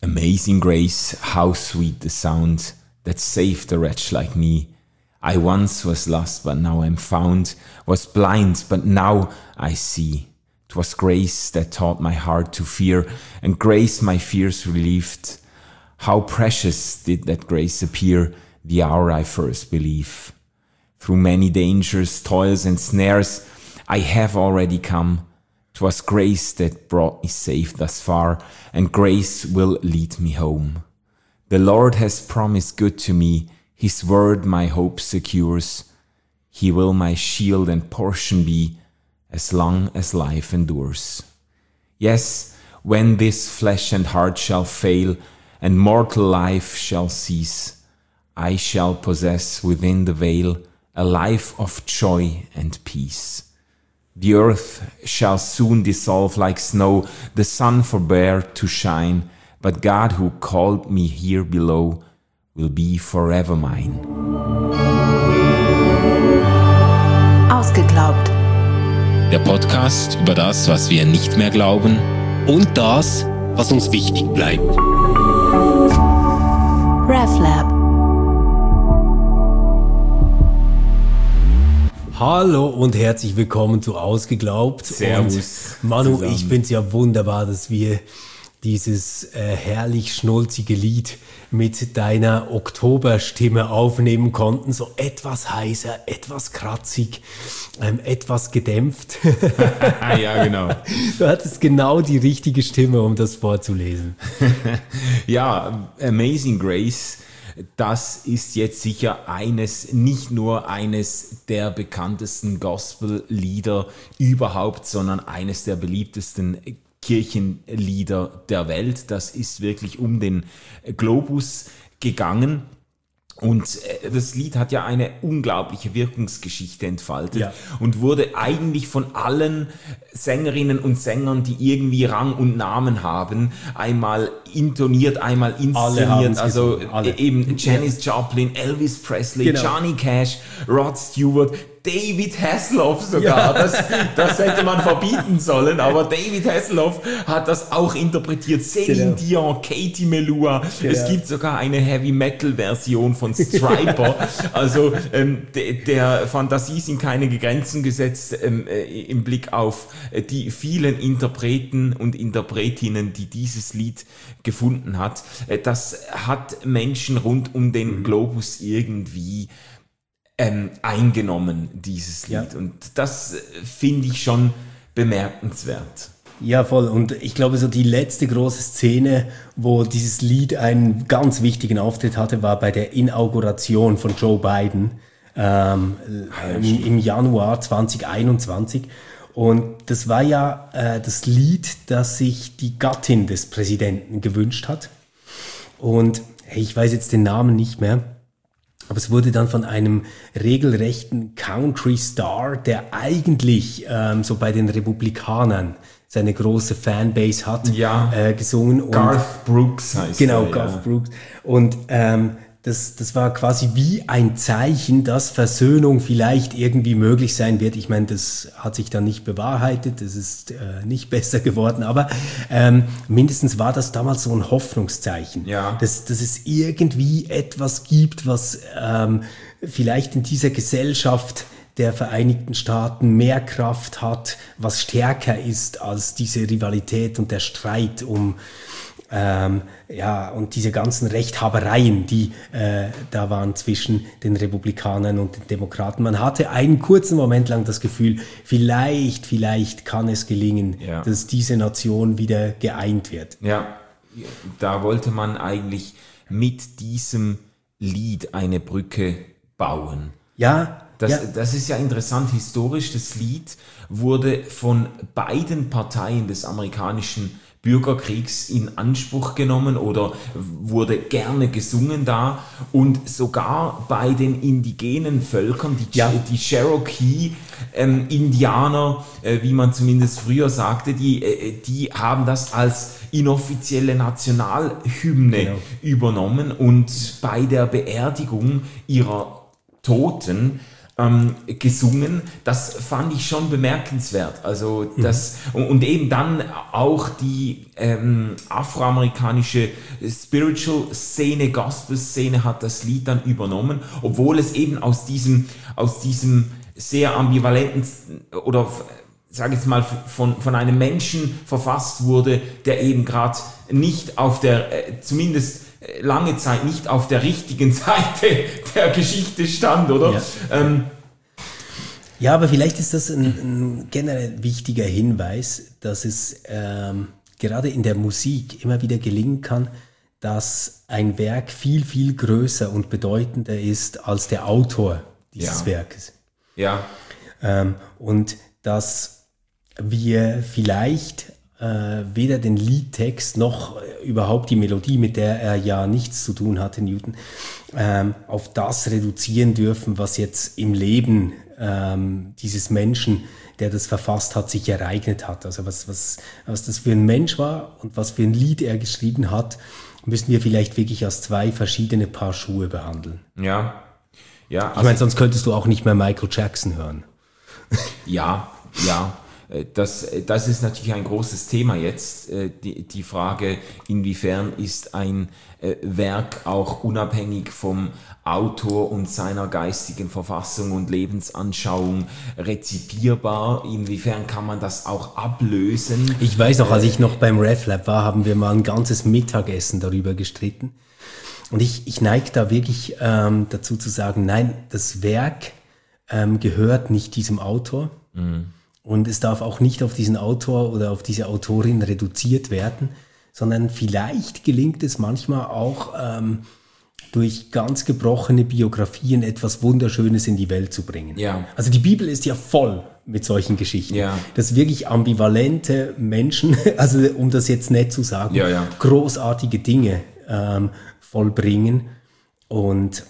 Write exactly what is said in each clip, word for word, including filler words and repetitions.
Amazing grace, how sweet the sound that saved a wretch like me. I once was lost, but now I'm found, was blind, but now I see. 'Twas grace that taught my heart to fear, and grace my fears relieved. How precious did that grace appear the hour I first believed. Through many dangers, toils and snares, I have already come. 'Twas grace that brought me safe thus far, and grace will lead me home. The Lord has promised good to me, His word my hope secures. He will my shield and portion be, as long as life endures. Yes, when this flesh and heart shall fail, and mortal life shall cease, I shall possess within the veil a life of joy and peace. The earth shall soon dissolve like snow, the sun forbear to shine, but God who called me here below will be forever mine. Ausgeglaubt. Der Podcast über das, was wir nicht mehr glauben und das, was uns wichtig bleibt. RefLab. Hallo und herzlich willkommen zu Ausgeglaubt. Servus. Und Manu, zusammen. ich finde es ja wunderbar, dass wir dieses äh, herrlich schnulzige Lied mit deiner Oktoberstimme aufnehmen konnten. So etwas heißer, etwas kratzig, ähm, etwas gedämpft. Ja, genau. Du hattest genau die richtige Stimme, um das vorzulesen. Ja, Amazing Grace, das ist jetzt sicher eines, nicht nur eines der bekanntesten Gospel-Lieder überhaupt, sondern eines der beliebtesten Kirchenlieder der Welt. Das ist wirklich um den Globus gegangen. Und das Lied hat ja eine unglaubliche Wirkungsgeschichte entfaltet, ja, und wurde eigentlich von allen Sängerinnen und Sängern, die irgendwie Rang und Namen haben, einmal intoniert, einmal inszeniert. Also eben Janis Joplin, Elvis Presley, genau, Johnny Cash, Rod Stewart, David Hasselhoff sogar, ja. das, das hätte man verbieten sollen, aber David Hasselhoff hat das auch interpretiert. Celine genau. Dion, Katie Melua, genau. Es gibt sogar eine Heavy-Metal-Version von Striper. Also ähm, de, der Fantasie sind keine Grenzen gesetzt ähm, äh, im Blick auf äh, die vielen Interpreten und Interpretinnen, die dieses Lied gefunden hat. Äh, das hat Menschen rund um den mhm. Globus irgendwie Ähm, eingenommen, dieses Lied. Ja. Und das finde ich schon bemerkenswert. Ja, voll. Und ich glaube, so die letzte große Szene, wo dieses Lied einen ganz wichtigen Auftritt hatte, war bei der Inauguration von Joe Biden ähm, ja, im, im Januar zwanzig einundzwanzig. Und das war ja äh, das Lied, das sich die Gattin des Präsidenten gewünscht hat. Und hey, ich weiß jetzt den Namen nicht mehr. Aber es wurde dann von einem regelrechten Country-Star, der eigentlich ähm, so bei den Republikanern seine große Fanbase hat, ja. äh, gesungen. Und Garth Brooks heißt Genau, er, Garth ja. Brooks. Und ähm, das, das war quasi wie ein Zeichen, dass Versöhnung vielleicht irgendwie möglich sein wird. Ich meine, das hat sich dann nicht bewahrheitet, das ist äh, nicht besser geworden, aber ähm, mindestens war das damals so ein Hoffnungszeichen, ja. dass, dass es irgendwie etwas gibt, was ähm, vielleicht in dieser Gesellschaft der Vereinigten Staaten mehr Kraft hat, was stärker ist als diese Rivalität und der Streit um Ähm, ja, und diese ganzen Rechthabereien, die äh, da waren zwischen den Republikanern und den Demokraten. Man hatte einen kurzen Moment lang das Gefühl, vielleicht, vielleicht kann es gelingen, ja. dass diese Nation wieder geeint wird. Ja, da wollte man eigentlich mit diesem Lied eine Brücke bauen. Ja, Das, ja. das ist ja interessant historisch. Das Lied wurde von beiden Parteien des amerikanischen Bürgerkriegs in Anspruch genommen oder wurde gerne gesungen da, und sogar bei den indigenen Völkern, die, ja. die Cherokee-Indianer, ähm, äh, wie man zumindest früher sagte, die, äh, die haben das als inoffizielle Nationalhymne genau. übernommen, und bei der Beerdigung ihrer Toten ähm, gesungen. Das fand ich schon bemerkenswert. Also das mhm. und, und eben dann auch die ähm, afroamerikanische Spiritual-Szene, Gospel-Szene hat das Lied dann übernommen, obwohl es eben aus diesem aus diesem sehr ambivalenten oder sage ich jetzt mal, von, von einem Menschen verfasst wurde, der eben gerade nicht auf der, äh, zumindest lange Zeit nicht auf der richtigen Seite der Geschichte stand, oder? Ja, ähm, ja aber vielleicht ist das ein, ein generell wichtiger Hinweis, dass es ähm, gerade in der Musik immer wieder gelingen kann, dass ein Werk viel, viel größer und bedeutender ist als der Autor dieses ja. Werkes. Ja. Ähm, und dass wir vielleicht äh, weder den Liedtext noch äh, überhaupt die Melodie, mit der er ja nichts zu tun hatte, Newton, ähm, auf das reduzieren dürfen, was jetzt im Leben ähm, dieses Menschen, der das verfasst hat, sich ereignet hat. Also was, was, was das für ein Mensch war und was für ein Lied er geschrieben hat, müssen wir vielleicht wirklich als zwei verschiedene Paar Schuhe behandeln. Ja. Ja, also ich meine, sonst könntest du auch nicht mehr Michael Jackson hören. Ja, ja. Das, das ist natürlich ein großes Thema jetzt, die, die Frage, inwiefern ist ein Werk auch unabhängig vom Autor und seiner geistigen Verfassung und Lebensanschauung rezipierbar, inwiefern kann man das auch ablösen? Ich weiß noch, als ich noch beim RefLab war, haben wir mal ein ganzes Mittagessen darüber gestritten und ich, ich neige da wirklich ähm, dazu zu sagen, nein, das Werk ähm, gehört nicht diesem Autor. Mhm. Und es darf auch nicht auf diesen Autor oder auf diese Autorin reduziert werden, sondern vielleicht gelingt es manchmal auch ähm, durch ganz gebrochene Biografien etwas Wunderschönes in die Welt zu bringen. Ja. Also die Bibel ist ja voll mit solchen Geschichten. Ja. Dass wirklich ambivalente Menschen, also um das jetzt nett zu sagen, ja, ja. großartige Dinge ähm, vollbringen und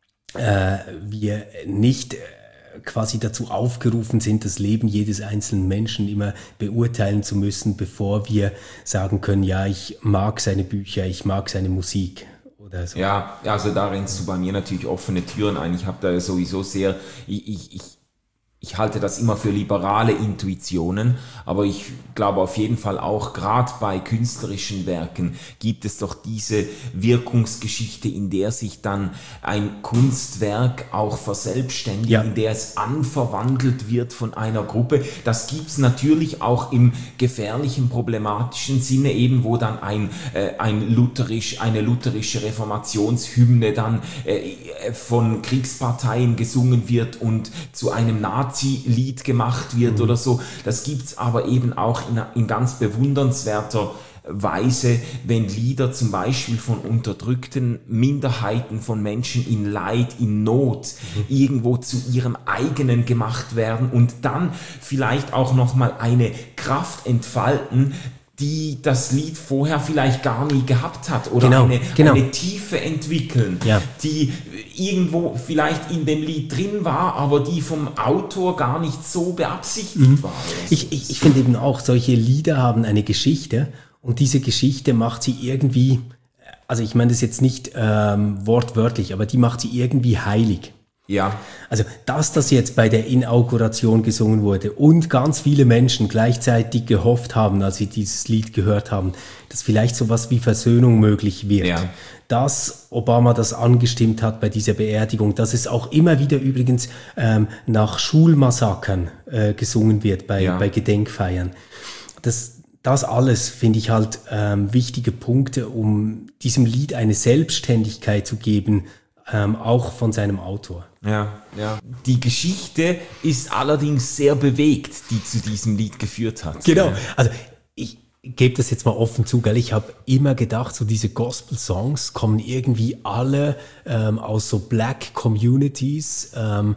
äh, wir nicht quasi dazu aufgerufen sind, das Leben jedes einzelnen Menschen immer beurteilen zu müssen, bevor wir sagen können, ja, ich mag seine Bücher, ich mag seine Musik oder so. Ja, also da rennst du bei mir natürlich offene Türen ein. Ich habe da sowieso sehr, ich, ich, ich Ich halte das immer für liberale Intuitionen, aber ich glaube auf jeden Fall auch, gerade bei künstlerischen Werken gibt es doch diese Wirkungsgeschichte, in der sich dann ein Kunstwerk auch verselbstständigt, ja. in der es anverwandelt wird von einer Gruppe. Das gibt's natürlich auch im gefährlichen, problematischen Sinne, eben wo dann ein, äh, ein lutherisch, eine lutherische Reformationshymne dann äh, von Kriegsparteien gesungen wird und zu einem Nazi Lied gemacht wird mhm. oder so. Das gibt's aber eben auch in, in ganz bewundernswerter Weise, wenn Lieder zum Beispiel von unterdrückten Minderheiten, von Menschen in Leid, in Not mhm. irgendwo zu ihrem eigenen gemacht werden und dann vielleicht auch nochmal eine Kraft entfalten, die das Lied vorher vielleicht gar nie gehabt hat oder genau, eine, genau. eine Tiefe entwickeln, ja. die irgendwo vielleicht in dem Lied drin war, aber die vom Autor gar nicht so beabsichtigt mhm. war. Ich, ich, ich finde eben auch, solche Lieder haben eine Geschichte und diese Geschichte macht sie irgendwie, also ich meine das jetzt nicht ähm, wortwörtlich, aber die macht sie irgendwie heilig. Ja. Also, dass das jetzt bei der Inauguration gesungen wurde und ganz viele Menschen gleichzeitig gehofft haben, als sie dieses Lied gehört haben, dass vielleicht sowas wie Versöhnung möglich wird. Ja. Dass Obama das angestimmt hat bei dieser Beerdigung, dass es auch immer wieder übrigens ähm, nach Schulmassakern äh, gesungen wird bei, ja. bei Gedenkfeiern. Das, das alles finde ich halt ähm, wichtige Punkte, um diesem Lied eine Selbstständigkeit zu geben, Ähm, auch von seinem Autor. Ja, ja. Die Geschichte ist allerdings sehr bewegt, die zu diesem Lied geführt hat. Genau. Also ich gebe das jetzt mal offen zu, gell? Ich habe immer gedacht, so diese Gospel-Songs kommen irgendwie alle ähm, aus so Black Communities, ähm,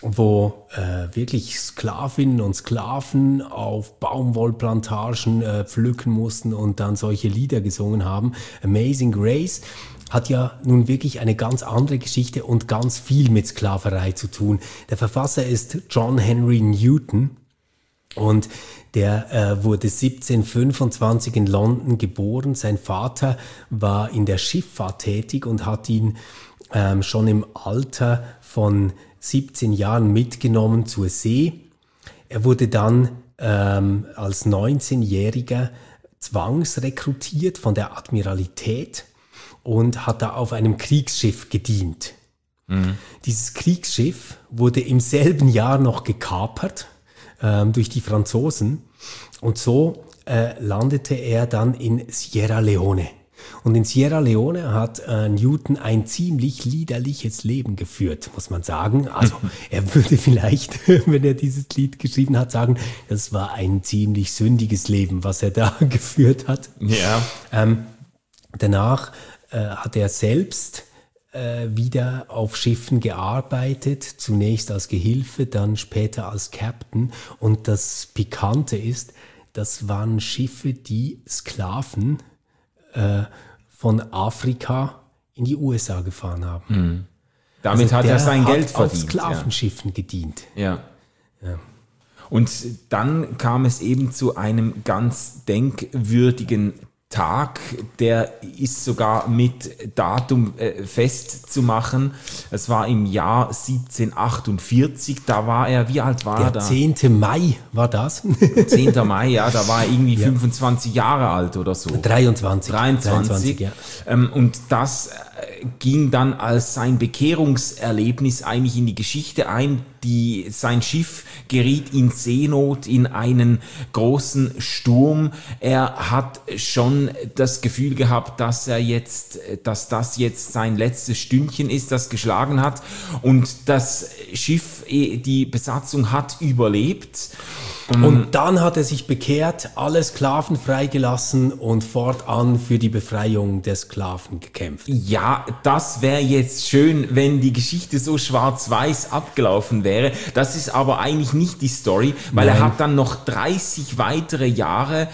wo äh, wirklich Sklavinnen und Sklaven auf Baumwollplantagen äh, pflücken mussten und dann solche Lieder gesungen haben. Amazing Grace hat ja nun wirklich eine ganz andere Geschichte und ganz viel mit Sklaverei zu tun. Der Verfasser ist John Henry Newton und der äh, wurde siebzehnhundertfünfundzwanzig in London geboren. Sein Vater war in der Schifffahrt tätig und hat ihn ähm, schon im Alter von siebzehn Jahren mitgenommen zur See. Er wurde dann ähm, als neunzehnjähriger zwangsrekrutiert von der Admiralität und hat da auf einem Kriegsschiff gedient. Mhm. Dieses Kriegsschiff wurde im selben Jahr noch gekapert ähm, durch die Franzosen und so äh, landete er dann in Sierra Leone. Und in Sierra Leone hat äh, Newton ein ziemlich liederliches Leben geführt, muss man sagen. Also er würde vielleicht, wenn er dieses Lied geschrieben hat, sagen, das war ein ziemlich sündiges Leben, was er da geführt hat. Ja. Ähm, danach äh, hat er selbst äh, wieder auf Schiffen gearbeitet, zunächst als Gehilfe, dann später als Captain. Und das Pikante ist, das waren Schiffe, die Sklaven von Afrika in die U S A gefahren haben. Mhm. Damit also hat er sein Geld verdient. Auf Sklavenschiffen ja. gedient. Ja. ja. Und dann kam es eben zu einem ganz denkwürdigen Tag, der ist sogar mit Datum äh, festzumachen. Es war im Jahr siebzehnhundertachtundvierzig, da war er, wie alt war der er da? zehnten Mai war das. zehnten Mai, ja, da war er irgendwie ja. fünfundzwanzig Jahre alt oder so. dreiundzwanzig. dreiundzwanzig, dreiundzwanzig ja. Ähm, und das ging dann als sein Bekehrungserlebnis eigentlich in die Geschichte ein. Die, sein Schiff geriet in Seenot, in einen großen Sturm. Er hat schon das Gefühl gehabt, dass er jetzt, dass das jetzt sein letztes Stündchen ist, das geschlagen hat. Und das Schiff, die Besatzung hat überlebt. Und dann hat er sich bekehrt, alle Sklaven freigelassen und fortan für die Befreiung der Sklaven gekämpft. Ja, das wäre jetzt schön, wenn die Geschichte so schwarz-weiß abgelaufen wäre. Das ist aber eigentlich nicht die Story, weil Nein. er hat dann noch dreißig weitere Jahre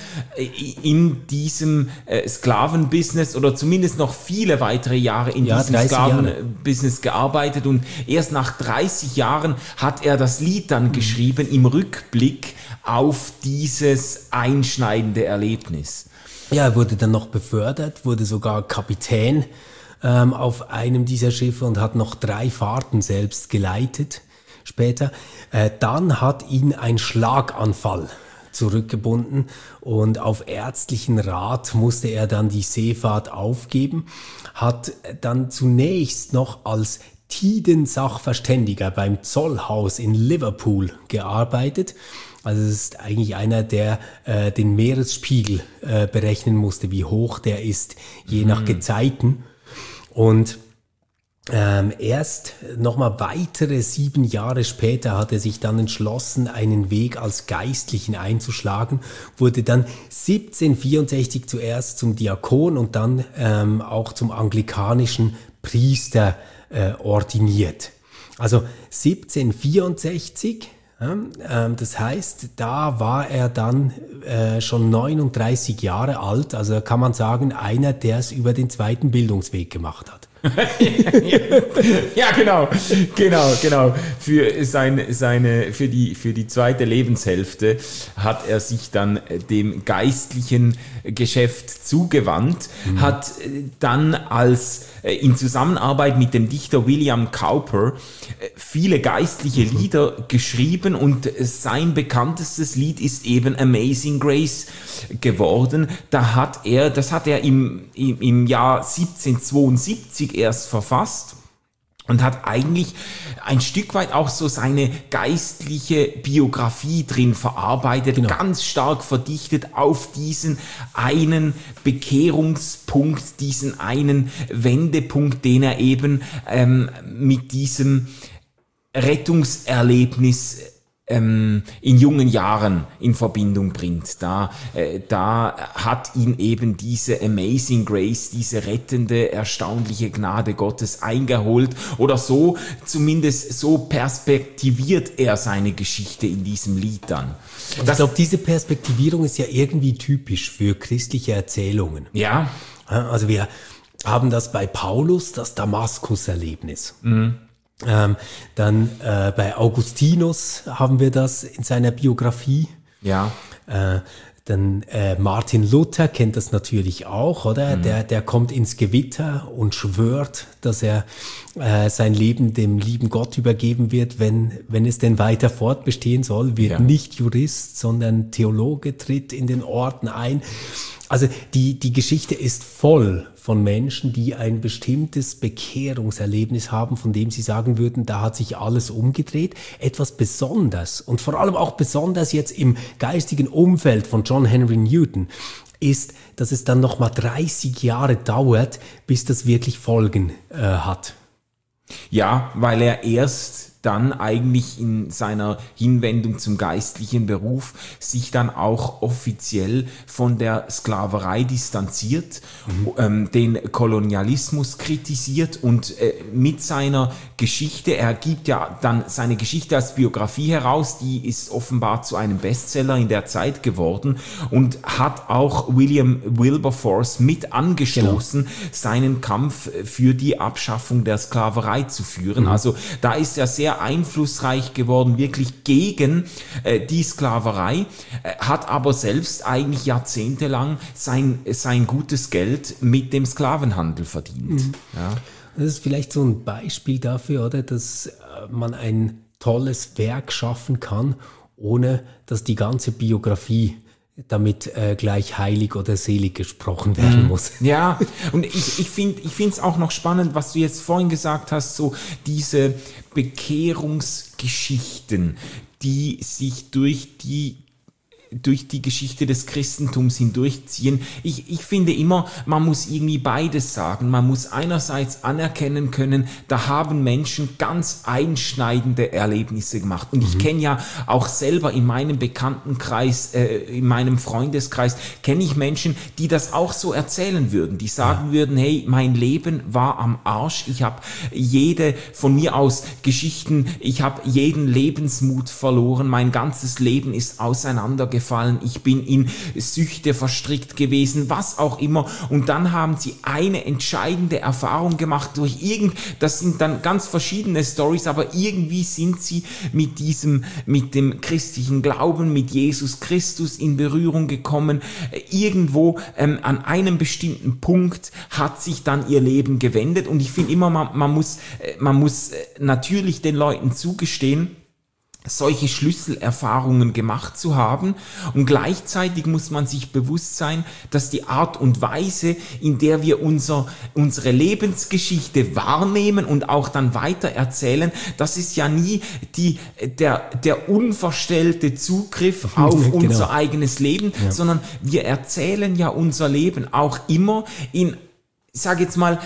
in diesem Sklavenbusiness oder zumindest noch viele weitere Jahre in ja, diesem Sklavenbusiness gearbeitet und erst nach dreißig Jahren hat er das Lied dann mhm. geschrieben im Rückblick auf dieses einschneidende Erlebnis. Ja, er wurde dann noch befördert, wurde sogar Kapitän ähm, auf einem dieser Schiffe und hat noch drei Fahrten selbst geleitet später. Äh, dann hat ihn ein Schlaganfall zurückgebunden und auf ärztlichen Rat musste er dann die Seefahrt aufgeben, hat dann zunächst noch als Tiden-Sachverständiger beim Zollhaus in Liverpool gearbeitet. Also es ist eigentlich einer, der äh, den Meeresspiegel äh, berechnen musste, wie hoch der ist, je mhm. nach Gezeiten. Und ähm, erst nochmal weitere sieben Jahre später hat er sich dann entschlossen, einen Weg als Geistlichen einzuschlagen, wurde dann siebzehnhundertvierundsechzig zuerst zum Diakon und dann ähm, auch zum anglikanischen Priester äh, ordiniert. Also siebzehnhundertvierundsechzig, ja, äh, das heißt, da war er dann äh, schon neununddreißig Jahre alt, also kann man sagen, einer, der es über den zweiten Bildungsweg gemacht hat. Ja, genau, genau, genau. Für seine, seine, für die, für die zweite Lebenshälfte hat er sich dann dem geistlichen Geschäft zugewandt, mhm. hat dann als in Zusammenarbeit mit dem Dichter William Cowper viele geistliche Lieder geschrieben und sein bekanntestes Lied ist eben Amazing Grace geworden. Da hat er, das hat er im, im, im Jahr siebzehnhundertzweiundsiebzig erst verfasst und hat eigentlich ein Stück weit auch so seine geistliche Biografie drin verarbeitet, genau. Ganz stark verdichtet auf diesen einen Bekehrungspunkt, diesen einen Wendepunkt, den er eben ähm, mit diesem Rettungserlebnis ähm, in jungen Jahren in Verbindung bringt. Da, äh, da hat ihn eben diese Amazing Grace, diese rettende, erstaunliche Gnade Gottes eingeholt oder so, zumindest so perspektiviert er seine Geschichte in diesem Lied dann. Und ich glaube, diese Perspektivierung ist ja irgendwie typisch für christliche Erzählungen. Ja. Also wir haben das bei Paulus, das Damaskus-Erlebnis. Mhm. Ähm, dann äh, bei Augustinus haben wir das in seiner Biografie. Ja. Äh, Dann äh, Martin Luther kennt das natürlich auch, oder? Mhm. Der, der kommt ins Gewitter und schwört, dass er äh, sein Leben dem lieben Gott übergeben wird, wenn, wenn es denn weiter fortbestehen soll, wird ja. nicht Jurist, sondern Theologe, tritt in den Orden ein. Also die, die Geschichte ist voll von Menschen, die ein bestimmtes Bekehrungserlebnis haben, von dem sie sagen würden, da hat sich alles umgedreht. Etwas besonders und vor allem auch besonders jetzt im geistigen Umfeld von John Henry Newton ist, dass es dann nochmal dreißig Jahre dauert, bis das wirklich Folgen äh, hat. Ja, weil er erst dann eigentlich in seiner Hinwendung zum geistlichen Beruf sich dann auch offiziell von der Sklaverei distanziert, mhm. ähm, den Kolonialismus kritisiert und äh, mit seiner Geschichte, er gibt ja dann seine Geschichte als Biografie heraus, die ist offenbar zu einem Bestseller in der Zeit geworden und hat auch William Wilberforce mit angestoßen, genau. seinen Kampf für die Abschaffung der Sklaverei zu führen. Mhm. Also da ist er sehr einflussreich geworden, wirklich gegen äh, die Sklaverei, äh, hat aber selbst eigentlich jahrzehntelang sein, sein gutes Geld mit dem Sklavenhandel verdient. Mhm. Ja. Das ist vielleicht so ein Beispiel dafür, oder, dass äh, man ein tolles Werk schaffen kann, ohne dass die ganze Biografie damit äh, gleich heilig oder selig gesprochen werden muss. Ja, und ich, ich finde ich finde es auch noch spannend, was du jetzt vorhin gesagt hast, so diese Bekehrungsgeschichten, die sich durch die durch die Geschichte des Christentums hindurchziehen. Ich, ich finde immer, man muss irgendwie beides sagen. Man muss einerseits anerkennen können, da haben Menschen ganz einschneidende Erlebnisse gemacht. Und mhm. ich kenne ja auch selber in meinem Bekanntenkreis, äh, in meinem Freundeskreis, kenne ich Menschen, die das auch so erzählen würden. Die sagen ja. würden, hey, mein Leben war am Arsch. Ich habe jede, von mir aus Geschichten, ich habe jeden Lebensmut verloren. Mein ganzes Leben ist auseinandergefallen. Ich bin in Süchte verstrickt gewesen, was auch immer. Und dann haben sie eine entscheidende Erfahrung gemacht durch irgend, das sind dann ganz verschiedene Storys, aber irgendwie sind sie mit diesem, mit dem christlichen Glauben, mit Jesus Christus in Berührung gekommen. Irgendwo ähm, an einem bestimmten Punkt hat sich dann ihr Leben gewendet. Und ich finde immer, man, man muss, man muss natürlich den Leuten zugestehen, solche Schlüsselerfahrungen gemacht zu haben, und gleichzeitig muss man sich bewusst sein, dass die Art und Weise, in der wir unser, unsere Lebensgeschichte wahrnehmen und auch dann weiter erzählen, das ist ja nie die, der, der unverstellte Zugriff auf genau. unser eigenes Leben, ja. sondern wir erzählen ja unser Leben auch immer in, ich sage jetzt mal,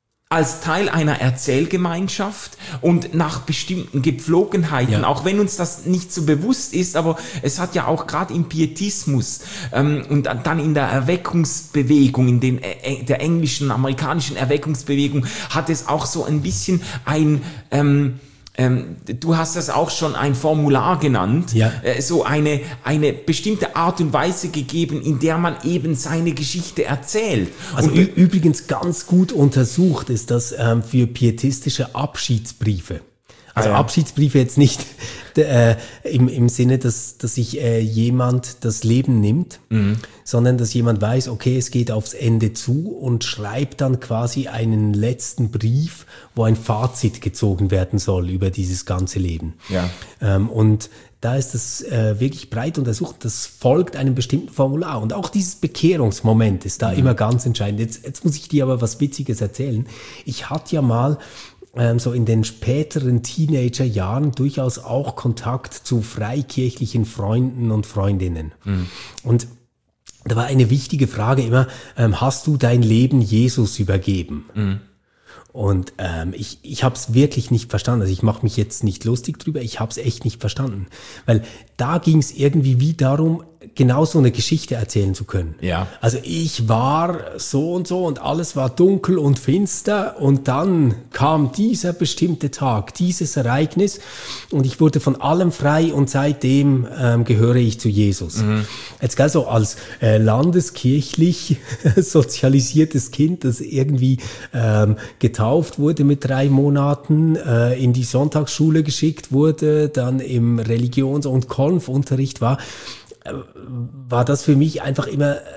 als Teil einer Erzählgemeinschaft und nach bestimmten Gepflogenheiten, ja. auch wenn uns das nicht so bewusst ist, aber es hat ja auch gerade im Pietismus ähm, und dann in der Erweckungsbewegung, in den, äh, der englischen, amerikanischen Erweckungsbewegung, hat es auch so ein bisschen ein... Ähm, Ähm, du hast das auch schon ein Formular genannt, ja. äh, so eine, eine bestimmte Art und Weise gegeben, in der man eben seine Geschichte erzählt. Also und übrigens ganz gut untersucht ist das ähm, für pietistische Abschiedsbriefe. Also ah, ja. Abschiedsbriefe jetzt nicht äh, im, im Sinne, dass, dass sich äh, jemand das Leben nimmt, mhm. sondern dass jemand weiß, okay, es geht aufs Ende zu, und schreibt dann quasi einen letzten Brief, wo ein Fazit gezogen werden soll über dieses ganze Leben. Ja. Ähm, und da ist das äh, wirklich breit untersucht. Das folgt einem bestimmten Formular. Und auch dieses Bekehrungsmoment ist da mhm. immer ganz entscheidend. Jetzt, jetzt muss ich dir aber was Witziges erzählen. Ich hatte ja mal so in den späteren Teenagerjahren durchaus auch Kontakt zu freikirchlichen Freunden und Freundinnen. Mhm. Und da war eine wichtige Frage immer, ähm, hast du dein Leben Jesus übergeben? Mhm. Und ähm, ich, ich habe es wirklich nicht verstanden. Also ich mache mich jetzt nicht lustig drüber, ich habe es echt nicht verstanden. Weil da ging es irgendwie wie darum, genau so eine Geschichte erzählen zu können. Ja. Also ich war so und so und alles war dunkel und finster, und dann kam dieser bestimmte Tag, dieses Ereignis, und ich wurde von allem frei, und seitdem ähm, gehöre ich zu Jesus. Mhm. Jetzt gell, so als äh, landeskirchlich sozialisiertes Kind, das irgendwie ähm, getauft wurde mit drei Monaten, äh, in die Sonntagsschule geschickt wurde, dann im Religions- und Konfunterricht war, äh, war das für mich einfach immer äh,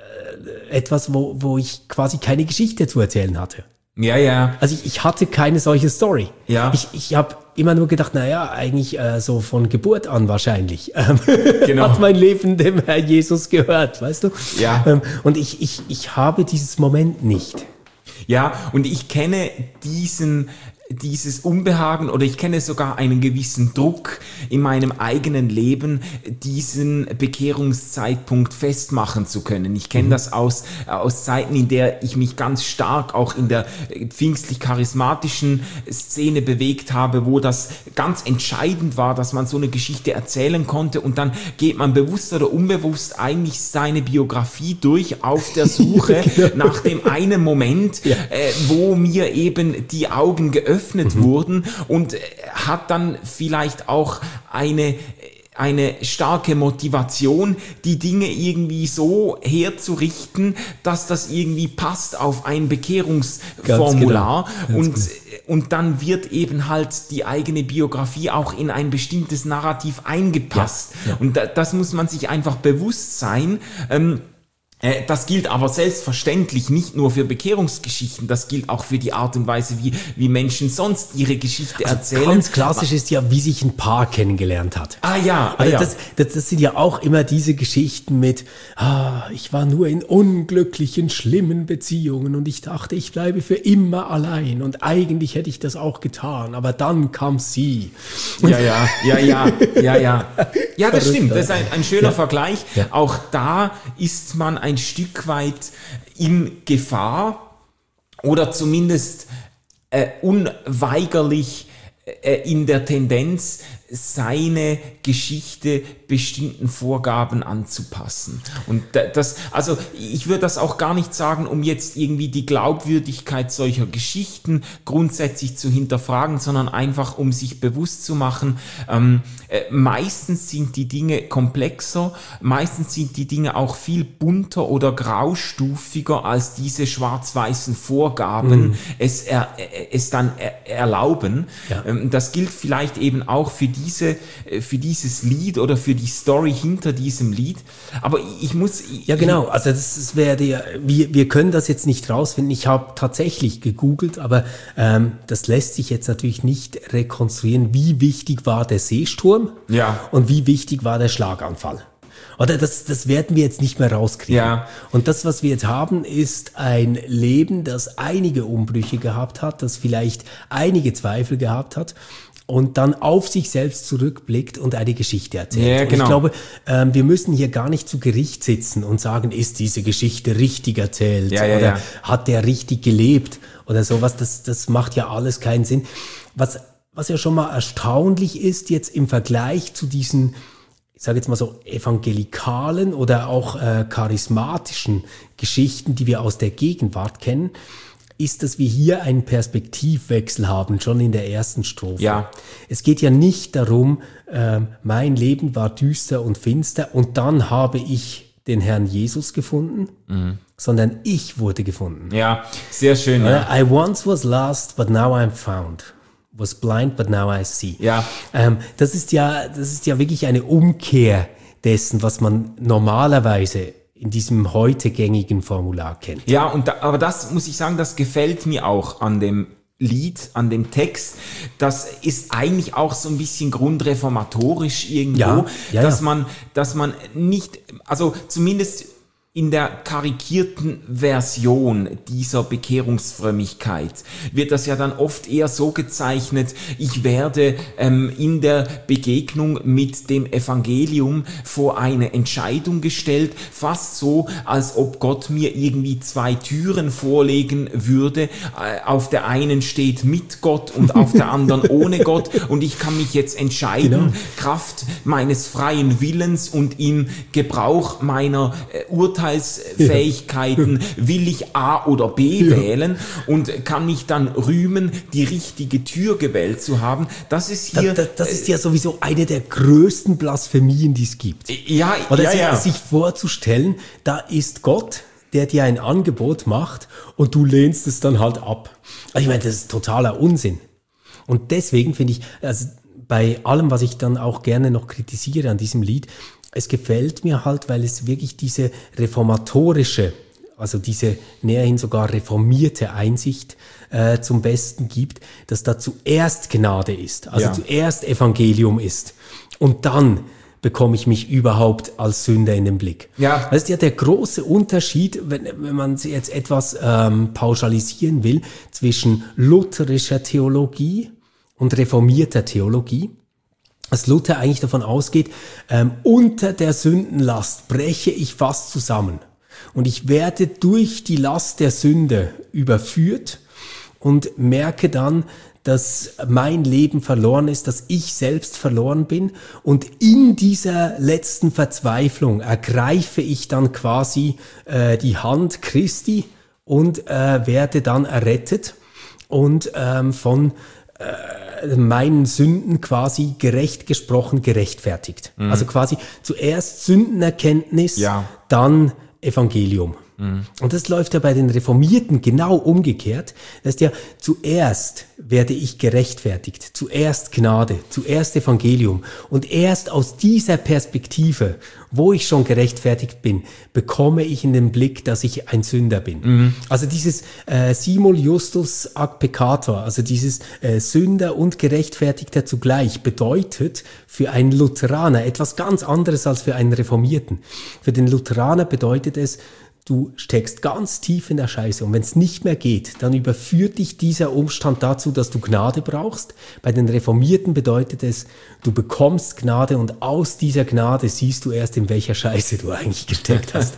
etwas, wo, wo ich quasi keine Geschichte zu erzählen hatte. Ja, ja. Also ich, ich hatte keine solche Story. Ja. Ich, ich habe immer nur gedacht, naja, eigentlich äh, so von Geburt an wahrscheinlich ähm, Genau. hat mein Leben dem Herr Jesus gehört, weißt du? Ja. Ähm, und ich, ich, ich habe dieses Moment nicht. Ja, und ich kenne diesen, dieses Unbehagen oder ich kenne sogar einen gewissen Druck in meinem eigenen Leben, diesen Bekehrungszeitpunkt festmachen zu können. Ich kenne mhm. das aus, aus Zeiten, in der ich mich ganz stark auch in der pfingstlich-charismatischen Szene bewegt habe, wo das ganz entscheidend war, dass man so eine Geschichte erzählen konnte und dann geht man bewusst oder unbewusst eigentlich seine Biografie durch auf der Suche genau. nach dem einen Moment, ja. äh, wo mir eben die Augen geöffnet Mhm. wurden und hat dann vielleicht auch eine, eine starke Motivation, die Dinge irgendwie so herzurichten, dass das irgendwie passt auf ein Bekehrungsformular genau. und, genau. und dann wird eben halt die eigene Biografie auch in ein bestimmtes Narrativ eingepasst. Ja. Ja. Und da, das muss man sich einfach bewusst sein. Ähm, Das gilt aber selbstverständlich nicht nur für Bekehrungsgeschichten, das gilt auch für die Art und Weise, wie, wie Menschen sonst ihre Geschichte also erzählen. Ganz klassisch ist ja, wie sich ein Paar kennengelernt hat. Ah ja, ah, also ja. Das, das, das sind ja auch immer diese Geschichten mit, ah, ich war nur in unglücklichen, schlimmen Beziehungen und ich dachte, ich bleibe für immer allein und eigentlich hätte ich das auch getan, aber dann kam sie. Ja, ja, ja, ja, ja, ja. Ja, das stimmt, das ist ein, ein schöner ja. Vergleich. Ja. Auch da ist man ein ein Stück weit in Gefahr oder zumindest äh, unweigerlich äh, in der Tendenz, seine Geschichte bestimmten Vorgaben anzupassen. Und das, also ich würde das auch gar nicht sagen, um jetzt irgendwie die Glaubwürdigkeit solcher Geschichten grundsätzlich zu hinterfragen, sondern einfach, um sich bewusst zu machen, ähm, äh, meistens sind die Dinge komplexer, meistens sind die Dinge auch viel bunter oder graustufiger, als diese schwarz-weißen Vorgaben mm. es, er, es dann er, erlauben. Ja. Ähm, das gilt vielleicht eben auch für die Diese, für dieses Lied oder für die Story hinter diesem Lied. Aber ich muss... Ich, ja genau, also das, das wäre ja, wir, wir können das jetzt nicht rausfinden. Ich habe tatsächlich gegoogelt, aber ähm, das lässt sich jetzt natürlich nicht rekonstruieren, wie wichtig war der Seesturm ja. und wie wichtig war der Schlaganfall. Oder das, das werden wir jetzt nicht mehr rauskriegen. Ja. Und das, was wir jetzt haben, ist ein Leben, das einige Umbrüche gehabt hat, das vielleicht einige Zweifel gehabt hat, und dann auf sich selbst zurückblickt und eine Geschichte erzählt. Ja, genau. Und ich glaube, ähm, wir müssen hier gar nicht zu Gericht sitzen und sagen, ist diese Geschichte richtig erzählt ja, ja, oder ja. hat der richtig gelebt oder sowas. Das, das macht ja alles keinen Sinn. Was, was ja schon mal erstaunlich ist jetzt im Vergleich zu diesen, ich sage jetzt mal so, evangelikalen oder auch äh, charismatischen Geschichten, die wir aus der Gegenwart kennen, ist, dass wir hier einen Perspektivwechsel haben, schon in der ersten Strophe. Ja. Es geht ja nicht darum, äh, mein Leben war düster und finster und dann habe ich den Herrn Jesus gefunden, mhm. sondern ich wurde gefunden. Ja, sehr schön. Ja. I once was lost, but now I'm found. Was blind, but now I see. Ja. Ähm, das ist ja, das ist ja wirklich eine Umkehr dessen, was man normalerweise in diesem heute gängigen Formular kennt. Ja, und da, aber das muss ich sagen, das gefällt mir auch an dem Lied, an dem Text. Das ist eigentlich auch so ein bisschen grundreformatorisch irgendwo, ja, ja, dass ja. man, dass man nicht, also zumindest in der karikierten Version dieser Bekehrungsfrömmigkeit wird das ja dann oft eher so gezeichnet, ich werde ähm, in der Begegnung mit dem Evangelium vor eine Entscheidung gestellt, fast so, als ob Gott mir irgendwie zwei Türen vorlegen würde. Äh, auf der einen steht mit Gott und auf der anderen ohne Gott und ich kann mich jetzt entscheiden, genau. Kraft meines freien Willens und im Gebrauch meiner äh, Urteilsfähigkeiten ja. will ich A oder B ja. wählen und kann mich dann rühmen, die richtige Tür gewählt zu haben. Das ist hier... Das, das, das ist ja sowieso eine der größten Blasphemien, die es gibt. Ja, Oder ja, sich, ja. sich vorzustellen, da ist Gott, der dir ein Angebot macht und du lehnst es dann halt ab. Also ich meine, das ist totaler Unsinn. Und deswegen finde ich, also bei allem, was ich dann auch gerne noch kritisiere an diesem Lied, es gefällt mir halt, weil es wirklich diese reformatorische, also diese näherhin sogar reformierte Einsicht äh, zum Besten gibt, dass da zuerst Gnade ist, also Ja. zuerst Evangelium ist und dann bekomme ich mich überhaupt als Sünder in den Blick. Ja. Das ist ja der große Unterschied, wenn, wenn man jetzt etwas ähm, pauschalisieren will, zwischen lutherischer Theologie und reformierter Theologie. Dass Luther eigentlich davon ausgeht, ähm, unter der Sündenlast breche ich fast zusammen. Und ich werde durch die Last der Sünde überführt und merke dann, dass mein Leben verloren ist, dass ich selbst verloren bin. Und in dieser letzten Verzweiflung ergreife ich dann quasi äh, die Hand Christi und äh, werde dann errettet und ähm, von äh, meinen Sünden quasi gerecht gesprochen, gerechtfertigt. Mhm. Also quasi zuerst Sündenerkenntnis, Ja. dann Evangelium. Und das läuft ja bei den Reformierten genau umgekehrt. Das ist ja, zuerst werde ich gerechtfertigt, zuerst Gnade, zuerst Evangelium. Und erst aus dieser Perspektive, wo ich schon gerechtfertigt bin, bekomme ich in den Blick, dass ich ein Sünder bin. Mhm. Also dieses äh, simul justus ad peccator, also dieses äh, Sünder und Gerechtfertigter zugleich, bedeutet für einen Lutheraner etwas ganz anderes als für einen Reformierten. Für den Lutheraner bedeutet es, du steckst ganz tief in der Scheiße und wenn es nicht mehr geht, dann überführt dich dieser Umstand dazu, dass du Gnade brauchst. Bei den Reformierten bedeutet es, du bekommst Gnade und aus dieser Gnade siehst du erst, in welcher Scheiße du eigentlich gesteckt hast.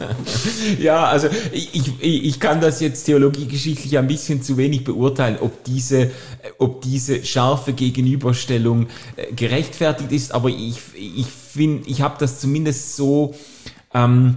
Ja, also ich, ich, ich kann das jetzt theologiegeschichtlich ein bisschen zu wenig beurteilen, ob diese, ob diese scharfe Gegenüberstellung gerechtfertigt ist, aber ich, ich finde, ich habe das zumindest so... Ähm,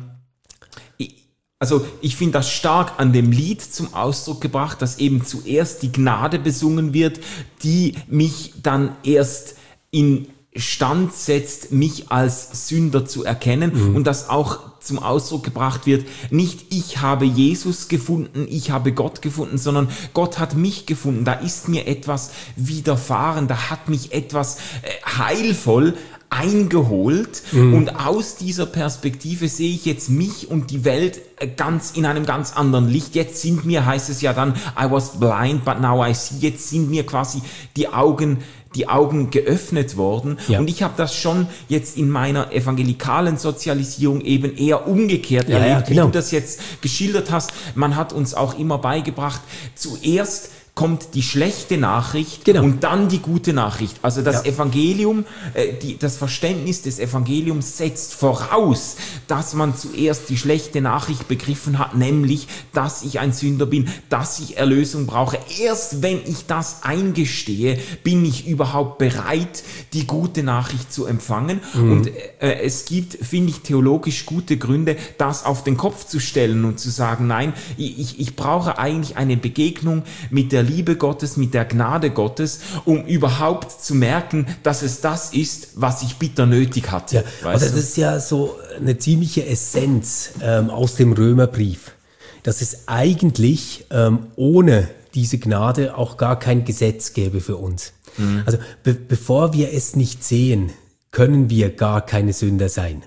Also ich finde das stark an dem Lied zum Ausdruck gebracht, dass eben zuerst die Gnade besungen wird, die mich dann erst in Stand setzt, mich als Sünder zu erkennen mhm. und dass auch zum Ausdruck gebracht wird, nicht ich habe Jesus gefunden, ich habe Gott gefunden, sondern Gott hat mich gefunden, da ist mir etwas widerfahren, da hat mich etwas äh, heilvoll eingeholt mhm. und aus dieser Perspektive sehe ich jetzt mich und die Welt ganz in einem ganz anderen Licht. Jetzt sind mir, heißt es ja dann, I was blind, but now I see. Jetzt sind mir quasi die Augen die Augen geöffnet worden. Ja. Und ich habe das schon jetzt in meiner evangelikalen Sozialisierung eben eher umgekehrt ja, erlebt, ja, genau. wie du das jetzt geschildert hast. Man hat uns auch immer beigebracht, zuerst kommt die schlechte Nachricht genau. und dann die gute Nachricht. Also das ja. Evangelium, äh, die, das Verständnis des Evangeliums setzt voraus, dass man zuerst die schlechte Nachricht begriffen hat, nämlich, dass ich ein Sünder bin, dass ich Erlösung brauche. Erst wenn ich das eingestehe, bin ich überhaupt bereit, die gute Nachricht zu empfangen. Mhm. Und äh, es gibt, finde ich, theologisch gute Gründe, das auf den Kopf zu stellen und zu sagen, nein, ich, ich brauche eigentlich eine Begegnung mit der Liebe Gottes, mit der Gnade Gottes, um überhaupt zu merken, dass es das ist, was ich bitter nötig hatte. Ja, also das ist ja so eine ziemliche Essenz ähm, aus dem Römerbrief, dass es eigentlich ähm, ohne diese Gnade auch gar kein Gesetz gäbe für uns. Mhm. Also be- bevor wir es nicht sehen, können wir gar keine Sünder sein.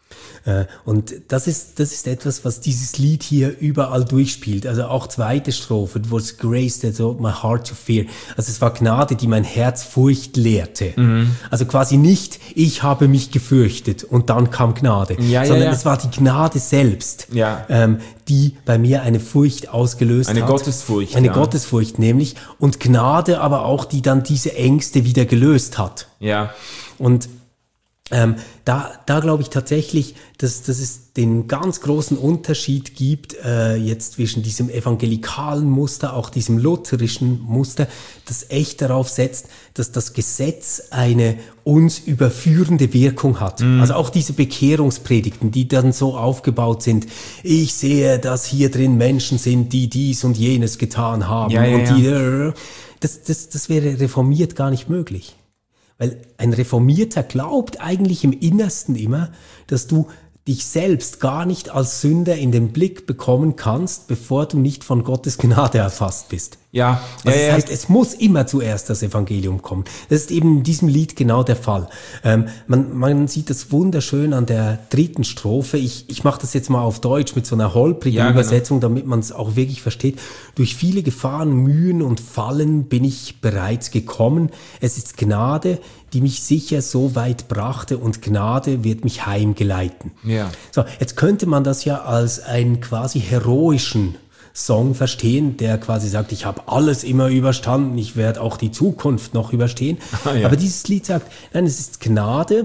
Und das ist, das ist etwas, was dieses Lied hier überall durchspielt. Also auch zweite Strophe, it was grace that taught my heart to fear. Also es war Gnade, die mein Herz Furcht lehrte. Mhm. Also quasi nicht, ich habe mich gefürchtet und dann kam Gnade, ja, sondern ja, ja. es war die Gnade selbst, ja. ähm, die bei mir eine Furcht ausgelöst eine hat. Eine Gottesfurcht. Eine ja. Gottesfurcht nämlich. Und Gnade aber auch, die dann diese Ängste wieder gelöst hat. Ja. Und Ähm, da, da glaube ich tatsächlich, dass, dass es den ganz großen Unterschied gibt äh, jetzt zwischen diesem evangelikalen Muster, auch diesem lutherischen Muster, das echt darauf setzt, dass das Gesetz eine uns überführende Wirkung hat. Mhm. Also auch diese Bekehrungspredigten, die dann so aufgebaut sind, ich sehe, dass hier drin Menschen sind, die dies und jenes getan haben. Ja, ja, und die, ja. das, das, das wäre reformiert gar nicht möglich. Weil ein Reformierter glaubt eigentlich im Innersten immer, dass du dich selbst gar nicht als Sünder in den Blick bekommen kannst, bevor du nicht von Gottes Gnade erfasst bist. Ja, Also ja, das ja. heißt, es muss immer zuerst das Evangelium kommen. Das ist eben in diesem Lied genau der Fall. Ähm, man, man sieht das wunderschön an der dritten Strophe. Ich, ich mache das jetzt mal auf Deutsch mit so einer holprigen Ja, genau. Übersetzung, damit man es auch wirklich versteht. Durch viele Gefahren, Mühen und Fallen bin ich bereits gekommen. Es ist Gnade, die mich sicher so weit brachte, und Gnade wird mich heimgeleiten. Ja. So, jetzt könnte man das ja als einen quasi heroischen Song verstehen, der quasi sagt, ich habe alles immer überstanden, ich werde auch die Zukunft noch überstehen. Ah, ja. Aber dieses Lied sagt, nein, es ist Gnade,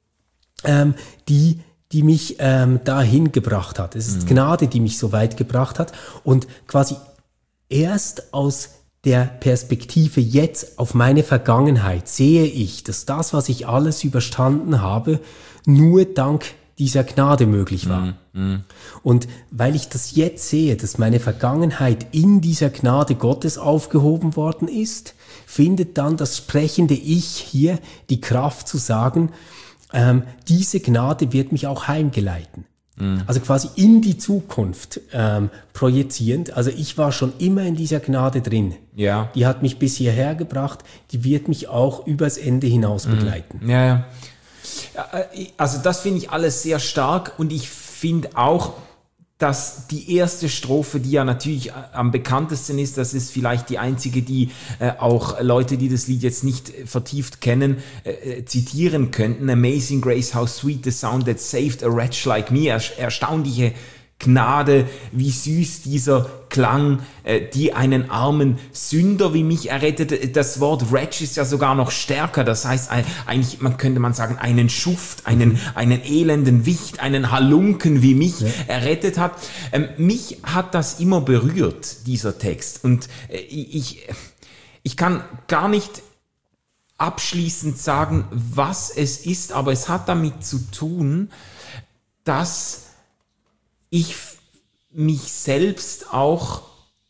ähm, die, die mich ähm, dahin gebracht hat. Es ist mhm. Gnade, die mich so weit gebracht hat, und quasi erst aus der Perspektive jetzt auf meine Vergangenheit sehe ich, dass das, was ich alles überstanden habe, nur dank dieser Gnade möglich war. Mm, mm. Und weil ich das jetzt sehe, dass meine Vergangenheit in dieser Gnade Gottes aufgehoben worden ist, findet dann das sprechende Ich hier die Kraft zu sagen, ähm, diese Gnade wird mich auch heimgeleiten. Mm. Also quasi in die Zukunft ähm, projizierend. Also ich war schon immer in dieser Gnade drin. Ja. Die hat mich bis hierher gebracht, die wird mich auch übers Ende hinaus begleiten. Mm. Ja, ja. Also das finde ich alles sehr stark, und ich finde auch, dass die erste Strophe, die ja natürlich am bekanntesten ist, das ist vielleicht die einzige, die äh, auch Leute, die das Lied jetzt nicht vertieft kennen, äh, zitieren könnten. Amazing Grace, how sweet the sound that saved a wretch like me. Er, erstaunliche Gnade, wie süß dieser Klang, äh, die einen armen Sünder wie mich errettete. Das Wort wretch ist ja sogar noch stärker. Das heißt, eigentlich, man könnte man sagen, einen Schuft, einen, einen elenden Wicht, einen Halunken wie mich ja. errettet hat. Ähm, mich hat das immer berührt, dieser Text. Und äh, ich, ich kann gar nicht abschließend sagen, was es ist, aber es hat damit zu tun, dass ich mich selbst auch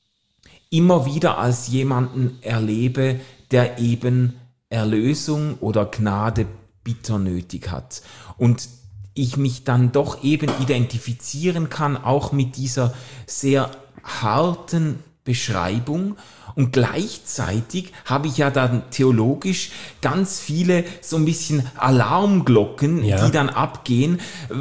immer wieder als jemanden erlebe, der eben Erlösung oder Gnade bitter nötig hat. Und ich mich dann doch eben identifizieren kann, auch mit dieser sehr harten Beschreibung. Und gleichzeitig habe ich ja dann theologisch ganz viele so ein bisschen Alarmglocken, ja. die dann abgehen,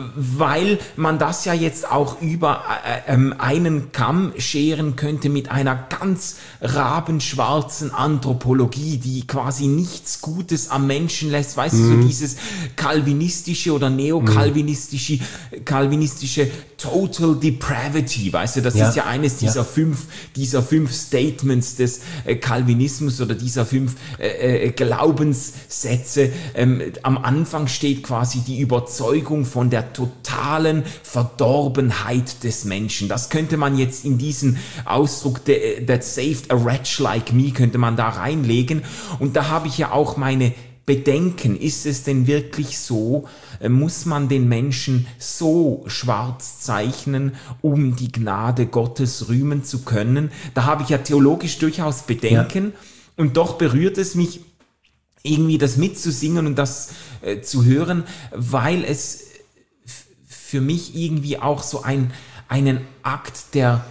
weil man das ja jetzt auch über äh, äh, einen Kamm scheren könnte mit einer ganz rabenschwarzen Anthropologie, die quasi nichts Gutes am Menschen lässt. Weißt mhm. du, so dieses kalvinistische oder neokalvinistische kalvinistische Total Depravity, weißt du, das ja. ist ja eines dieser ja. fünf, dieser fünf Statements des äh, Calvinismus oder dieser fünf äh, äh, Glaubenssätze. Ähm, am Anfang steht quasi die Überzeugung von der totalen Verdorbenheit des Menschen. Das könnte man jetzt in diesen Ausdruck that saved a wretch like me, könnte man da reinlegen. Und da habe ich ja auch meine Bedenken. Ist es denn wirklich so? Muss man den Menschen so schwarz zeichnen, um die Gnade Gottes rühmen zu können? Da habe ich ja theologisch durchaus Bedenken, ja. und doch berührt es mich irgendwie, das mitzusingen und das äh, zu hören, weil es f- für mich irgendwie auch so ein, einen Akt der,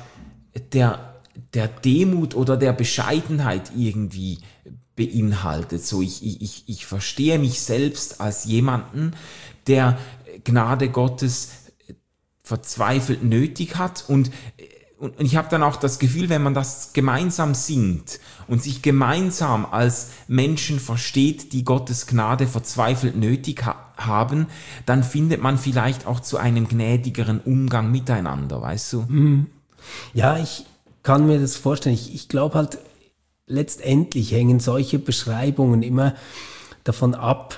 der, der Demut oder der Bescheidenheit irgendwie beinhaltet. So, ich, ich, ich verstehe mich selbst als jemanden, der Gnade Gottes verzweifelt nötig hat, und, und ich habe dann auch das Gefühl, wenn man das gemeinsam singt und sich gemeinsam als Menschen versteht, die Gottes Gnade verzweifelt nötig ha- haben, dann findet man vielleicht auch zu einem gnädigeren Umgang miteinander, weißt du? Ja, ich kann mir das vorstellen. Ich, ich glaube halt, letztendlich hängen solche Beschreibungen immer davon ab,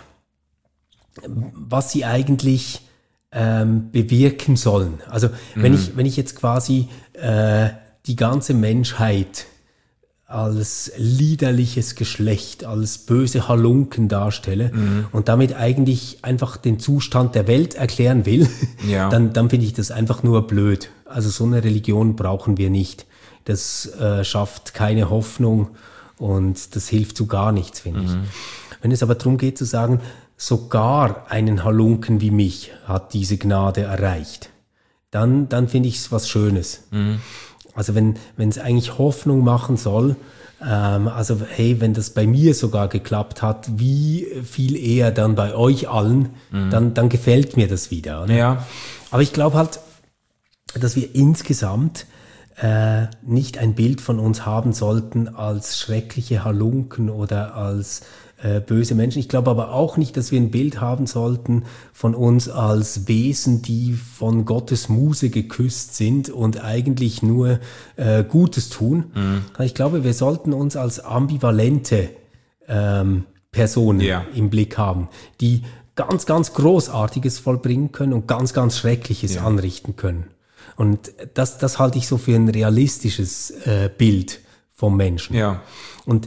was sie eigentlich ähm, bewirken sollen. Also wenn mhm. ich wenn ich jetzt quasi äh, die ganze Menschheit als liederliches Geschlecht, als böse Halunken darstelle mhm. und damit eigentlich einfach den Zustand der Welt erklären will, ja. dann, dann finde ich das einfach nur blöd. Also so eine Religion brauchen wir nicht. Das äh, schafft keine Hoffnung und das hilft zu gar nichts, finde mhm. ich. Wenn es aber darum geht zu sagen, sogar einen Halunken wie mich hat diese Gnade erreicht, dann, dann finde ich es was Schönes. Mhm. Also wenn wenn es eigentlich Hoffnung machen soll, ähm, also hey, wenn das bei mir sogar geklappt hat, wie viel eher dann bei euch allen, mhm. dann dann gefällt mir das wieder. Oder? Ja. Aber ich glaube halt, dass wir insgesamt äh, nicht ein Bild von uns haben sollten als schreckliche Halunken oder als äh, böse Menschen. Ich glaube aber auch nicht, dass wir ein Bild haben sollten von uns als Wesen, die von Gottes Muse geküsst sind und eigentlich nur äh, Gutes tun. Mhm. Ich glaube, wir sollten uns als ambivalente ähm, Personen ja. im Blick haben, die ganz, ganz Großartiges vollbringen können und ganz, ganz Schreckliches ja. anrichten können. Und das, das halte ich so für ein realistisches äh, Bild vom Menschen. Ja. Und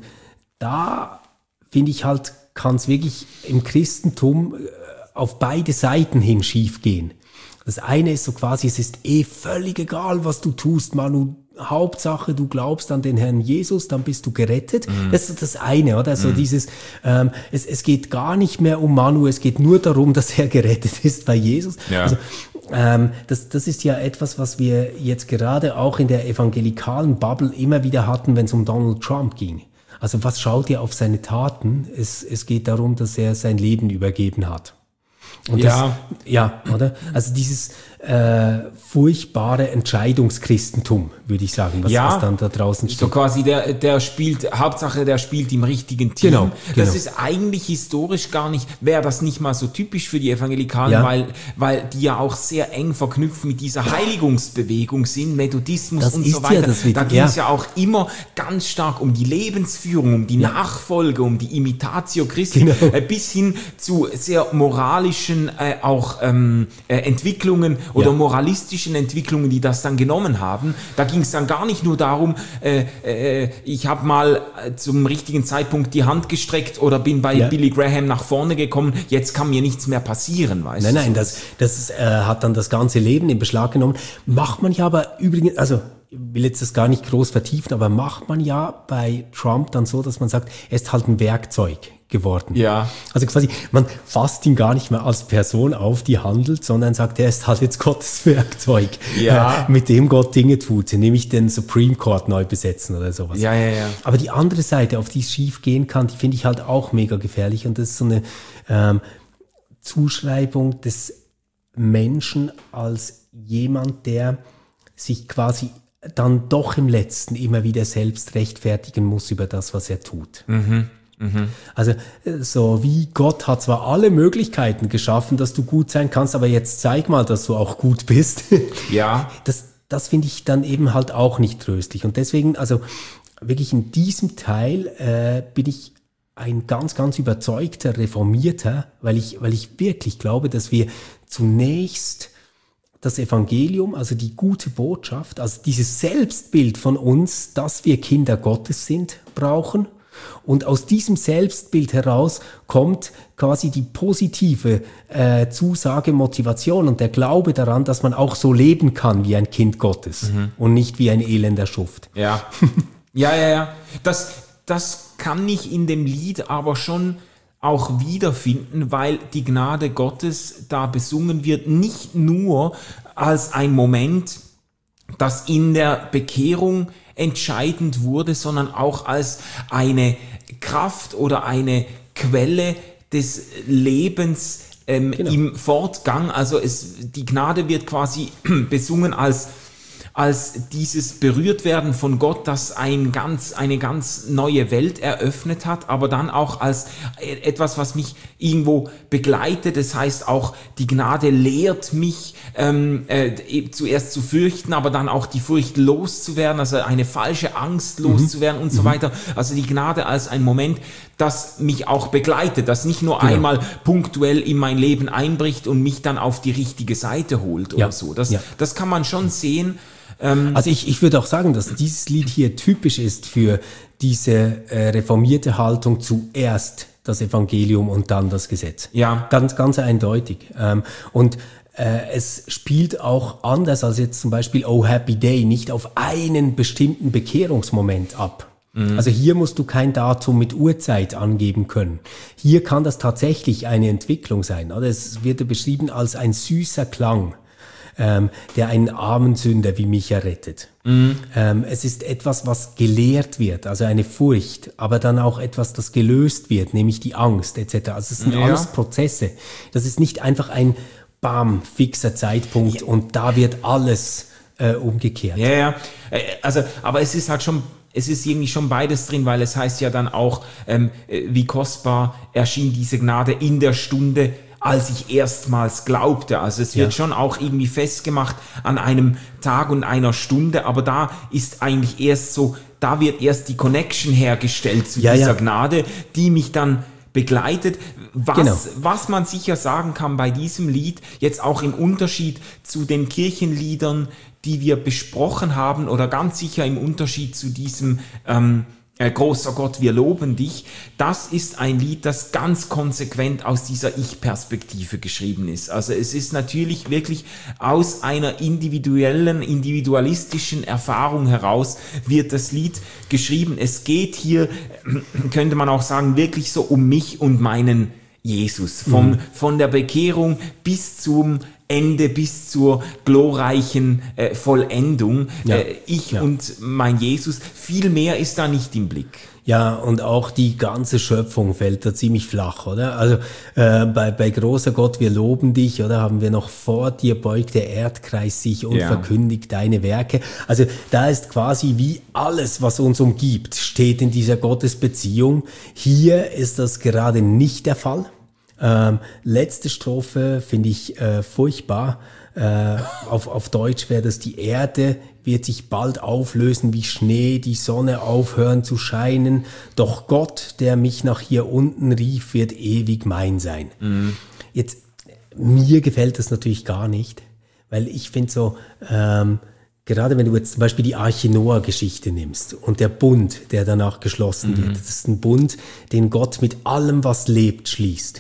da finde ich halt, kann es wirklich im Christentum äh, auf beide Seiten hin schief gehen. Das eine ist so quasi, es ist eh völlig egal, was du tust, Manu. Hauptsache, du glaubst an den Herrn Jesus, dann bist du gerettet. Mm. Das ist das eine, oder? So mm. dieses, ähm, es, es geht gar nicht mehr um Manu, es geht nur darum, dass er gerettet ist bei Jesus. Ja. Also, ähm, das, das ist ja etwas, was wir jetzt gerade auch in der evangelikalen Bubble immer wieder hatten, wenn es um Donald Trump ging. Also was schaut ihr auf seine Taten? Es, es geht darum, dass er sein Leben übergeben hat. Und ja. Das, ja, oder? Also dieses äh, furchtbare Entscheidungschristentum, würde ich sagen, was, ja, was dann da draußen steht. So quasi, der, der spielt, Hauptsache der spielt im richtigen Team. Genau, das genau. ist eigentlich historisch gar nicht, wäre das nicht mal so typisch für die Evangelikalen, ja. weil, weil die ja auch sehr eng verknüpft mit dieser Heiligungsbewegung sind, Methodismus das und ist so weiter. Ja das da ging es ja. ja auch immer ganz stark um die Lebensführung, um die ja. Nachfolge, um die Imitatio Christi, genau. äh, bis hin zu sehr moralischen äh, auch ähm, äh, Entwicklungen oder ja. moralistischen Entwicklungen, die das dann genommen haben. Da ging es dann gar nicht nur darum, äh, äh, ich habe mal zum richtigen Zeitpunkt die Hand gestreckt oder bin bei ja. Billy Graham nach vorne gekommen, jetzt kann mir nichts mehr passieren, weißt nein, du? Nein, nein, das, das äh, hat dann das ganze Leben in Beschlag genommen. Macht man ja aber übrigens, also ich will jetzt das gar nicht groß vertiefen, aber macht man ja bei Trump dann so, dass man sagt, er ist halt ein Werkzeug geworden. Ja. Also quasi, man fasst ihn gar nicht mehr als Person auf, die handelt, sondern sagt, er ist halt jetzt Gottes Werkzeug, ja. äh, mit dem Gott Dinge tut, nämlich den Supreme Court neu besetzen oder sowas. Ja, ja, ja. Aber die andere Seite, auf die es schief gehen kann, die finde ich halt auch mega gefährlich und das ist so eine ähm, Zuschreibung des Menschen als jemand, der sich quasi dann doch im Letzten immer wieder selbst rechtfertigen muss über das, was er tut. Mhm. Mhm. Also so wie Gott hat zwar alle Möglichkeiten geschaffen, dass du gut sein kannst, aber jetzt zeig mal, dass du auch gut bist. Ja. Das, das finde ich dann eben halt auch nicht tröstlich. Und deswegen, also wirklich in diesem Teil äh, bin ich ein ganz, ganz überzeugter Reformierter, weil ich, weil ich wirklich glaube, dass wir zunächst das Evangelium, also die gute Botschaft, also dieses Selbstbild von uns, dass wir Kinder Gottes sind, brauchen. Und aus diesem Selbstbild heraus kommt quasi die positive äh, Zusage, Motivation und der Glaube daran, dass man auch so leben kann wie ein Kind Gottes mhm. und nicht wie ein elender Schuft. Ja, ja, ja, ja. Das, das kann ich in dem Lied aber schon auch wiederfinden, weil die Gnade Gottes da besungen wird, nicht nur als ein Moment, das in der Bekehrung entscheidend wurde, sondern auch als eine Kraft oder eine Quelle des Lebens ähm, genau. im Fortgang. Also es, die Gnade wird quasi besungen als als dieses Berührtwerden von Gott, das ein ganz, eine ganz neue Welt eröffnet hat, aber dann auch als etwas, was mich irgendwo begleitet. Das heißt auch, die Gnade lehrt mich ähm, äh, zuerst zu fürchten, aber dann auch die Furcht loszuwerden, also eine falsche Angst loszuwerden mhm. und so mhm. weiter. Also die Gnade als ein Moment, das mich auch begleitet, das nicht nur genau. einmal punktuell in mein Leben einbricht und mich dann auf die richtige Seite holt oder ja. so. Das, ja. das kann man schon sehen. Also ich, ich würde auch sagen, dass dieses Lied hier typisch ist für diese äh, reformierte Haltung, zuerst das Evangelium und dann das Gesetz. Ja. Ganz, ganz eindeutig. Ähm, und äh, es spielt auch anders als jetzt zum Beispiel Oh Happy Day nicht auf einen bestimmten Bekehrungsmoment ab. Mhm. Also hier musst du kein Datum mit Uhrzeit angeben können. Hier kann das tatsächlich eine Entwicklung sein. Oder es wird beschrieben als ein süßer Klang. ähm, der einen armen Sünder wie mich errettet. Mhm. Ähm, es ist etwas, was gelehrt wird, also eine Furcht, aber dann auch etwas, das gelöst wird, nämlich die Angst et cetera. Also es sind ja. alles Prozesse. Das ist nicht einfach ein bam, fixer Zeitpunkt ja. und da wird alles äh, umgekehrt. Ja, ja. Also, aber es ist halt schon, es ist irgendwie schon beides drin, weil es heißt ja dann auch, ähm, wie kostbar erschien diese Gnade in der Stunde, als ich erstmals glaubte. Also es wird ja. schon auch irgendwie festgemacht an einem Tag und einer Stunde, aber da ist eigentlich erst so, da wird erst die Connection hergestellt zu ja, dieser ja. Gnade, die mich dann begleitet. Was, genau. was man sicher sagen kann bei diesem Lied, jetzt auch im Unterschied zu den Kirchenliedern, die wir besprochen haben, oder ganz sicher im Unterschied zu diesem ähm, Äh, großer Gott, wir loben dich. Das ist ein Lied, das ganz konsequent aus dieser Ich-Perspektive geschrieben ist. Also es ist natürlich wirklich aus einer individuellen, individualistischen Erfahrung heraus wird das Lied geschrieben. Es geht hier, könnte man auch sagen, wirklich so um mich und meinen Jesus. Vom, mhm. Von der Bekehrung bis zum Ende, bis zur glorreichen äh, Vollendung. Ja. Äh, ich ja. und mein Jesus. Viel mehr ist da nicht im Blick. Ja, und auch die ganze Schöpfung fällt da ziemlich flach, oder? Also äh, bei, bei großer Gott, wir loben dich, oder? Haben wir noch vor dir beugt der Erdkreis sich und ja. verkündigt deine Werke. Also da ist quasi wie alles, was uns umgibt, steht in dieser Gottesbeziehung. Hier ist das gerade nicht der Fall. Ähm, letzte Strophe finde ich äh, furchtbar. Äh, auf, auf Deutsch wäre das: Die Erde wird sich bald auflösen wie Schnee, die Sonne aufhören zu scheinen. Doch Gott, der mich nach hier unten rief, wird ewig mein sein. Mhm. Jetzt, mir gefällt das natürlich gar nicht, weil ich finde so, ähm, gerade wenn du jetzt zum Beispiel die Arche Noah-Geschichte nimmst und der Bund, der danach geschlossen mhm. wird, das ist ein Bund, den Gott mit allem, was lebt, schließt.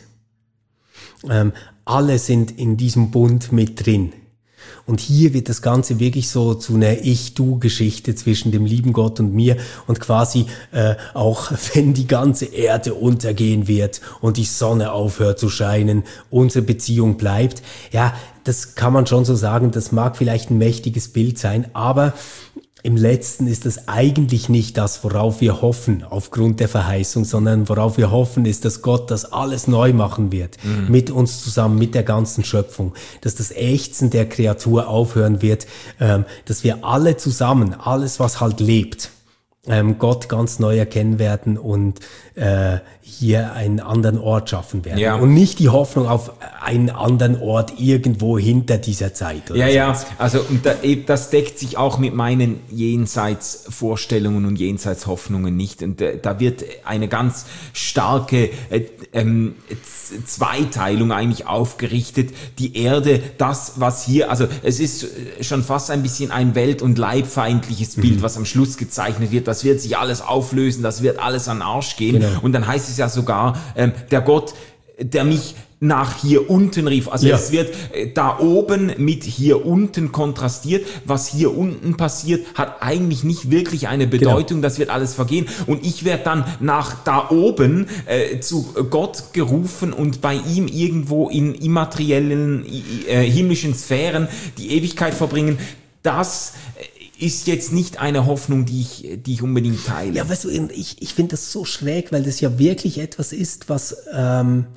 Ähm, alle sind in diesem Bund mit drin. Und hier wird das Ganze wirklich so zu einer Ich-Du-Geschichte zwischen dem lieben Gott und mir, und quasi äh, auch wenn die ganze Erde untergehen wird und die Sonne aufhört zu scheinen, unsere Beziehung bleibt. Ja, das kann man schon so sagen, das mag vielleicht ein mächtiges Bild sein, aber im Letzten ist das eigentlich nicht das, worauf wir hoffen aufgrund der Verheißung, sondern worauf wir hoffen, ist, dass Gott das alles neu machen wird, mhm. mit uns zusammen, mit der ganzen Schöpfung, dass das Ächzen der Kreatur aufhören wird, ähm, dass wir alle zusammen, alles was halt lebt, ähm, Gott ganz neu erkennen werden und äh, hier einen anderen Ort schaffen werden. Ja. Und nicht die Hoffnung auf einen anderen Ort irgendwo hinter dieser Zeit. Oder ja, so. ja, also und da, das deckt sich auch mit meinen Jenseitsvorstellungen und Jenseitshoffnungen nicht. Und äh, da wird eine ganz starke äh, ähm, Zweiteilung eigentlich aufgerichtet. Die Erde, das, was hier, also es ist schon fast ein bisschen ein welt- und leibfeindliches Bild, mhm. was am Schluss gezeichnet wird. Das wird sich alles auflösen, das wird alles an den Arsch gehen. Genau. Und dann heißt es ja sogar, ähm, der Gott, der mich nach hier unten rief. Also ja. es wird äh, da oben mit hier unten kontrastiert. Was hier unten passiert, hat eigentlich nicht wirklich eine Bedeutung. Genau. Das wird alles vergehen. Und ich werde dann nach da oben äh, zu Gott gerufen und bei ihm irgendwo in immateriellen, äh, himmlischen Sphären die Ewigkeit verbringen. Das ist jetzt nicht eine Hoffnung, die ich, die ich unbedingt teile. Ja, weißt du, ich, ich finde das so schräg, weil das ja wirklich etwas ist, was ähm,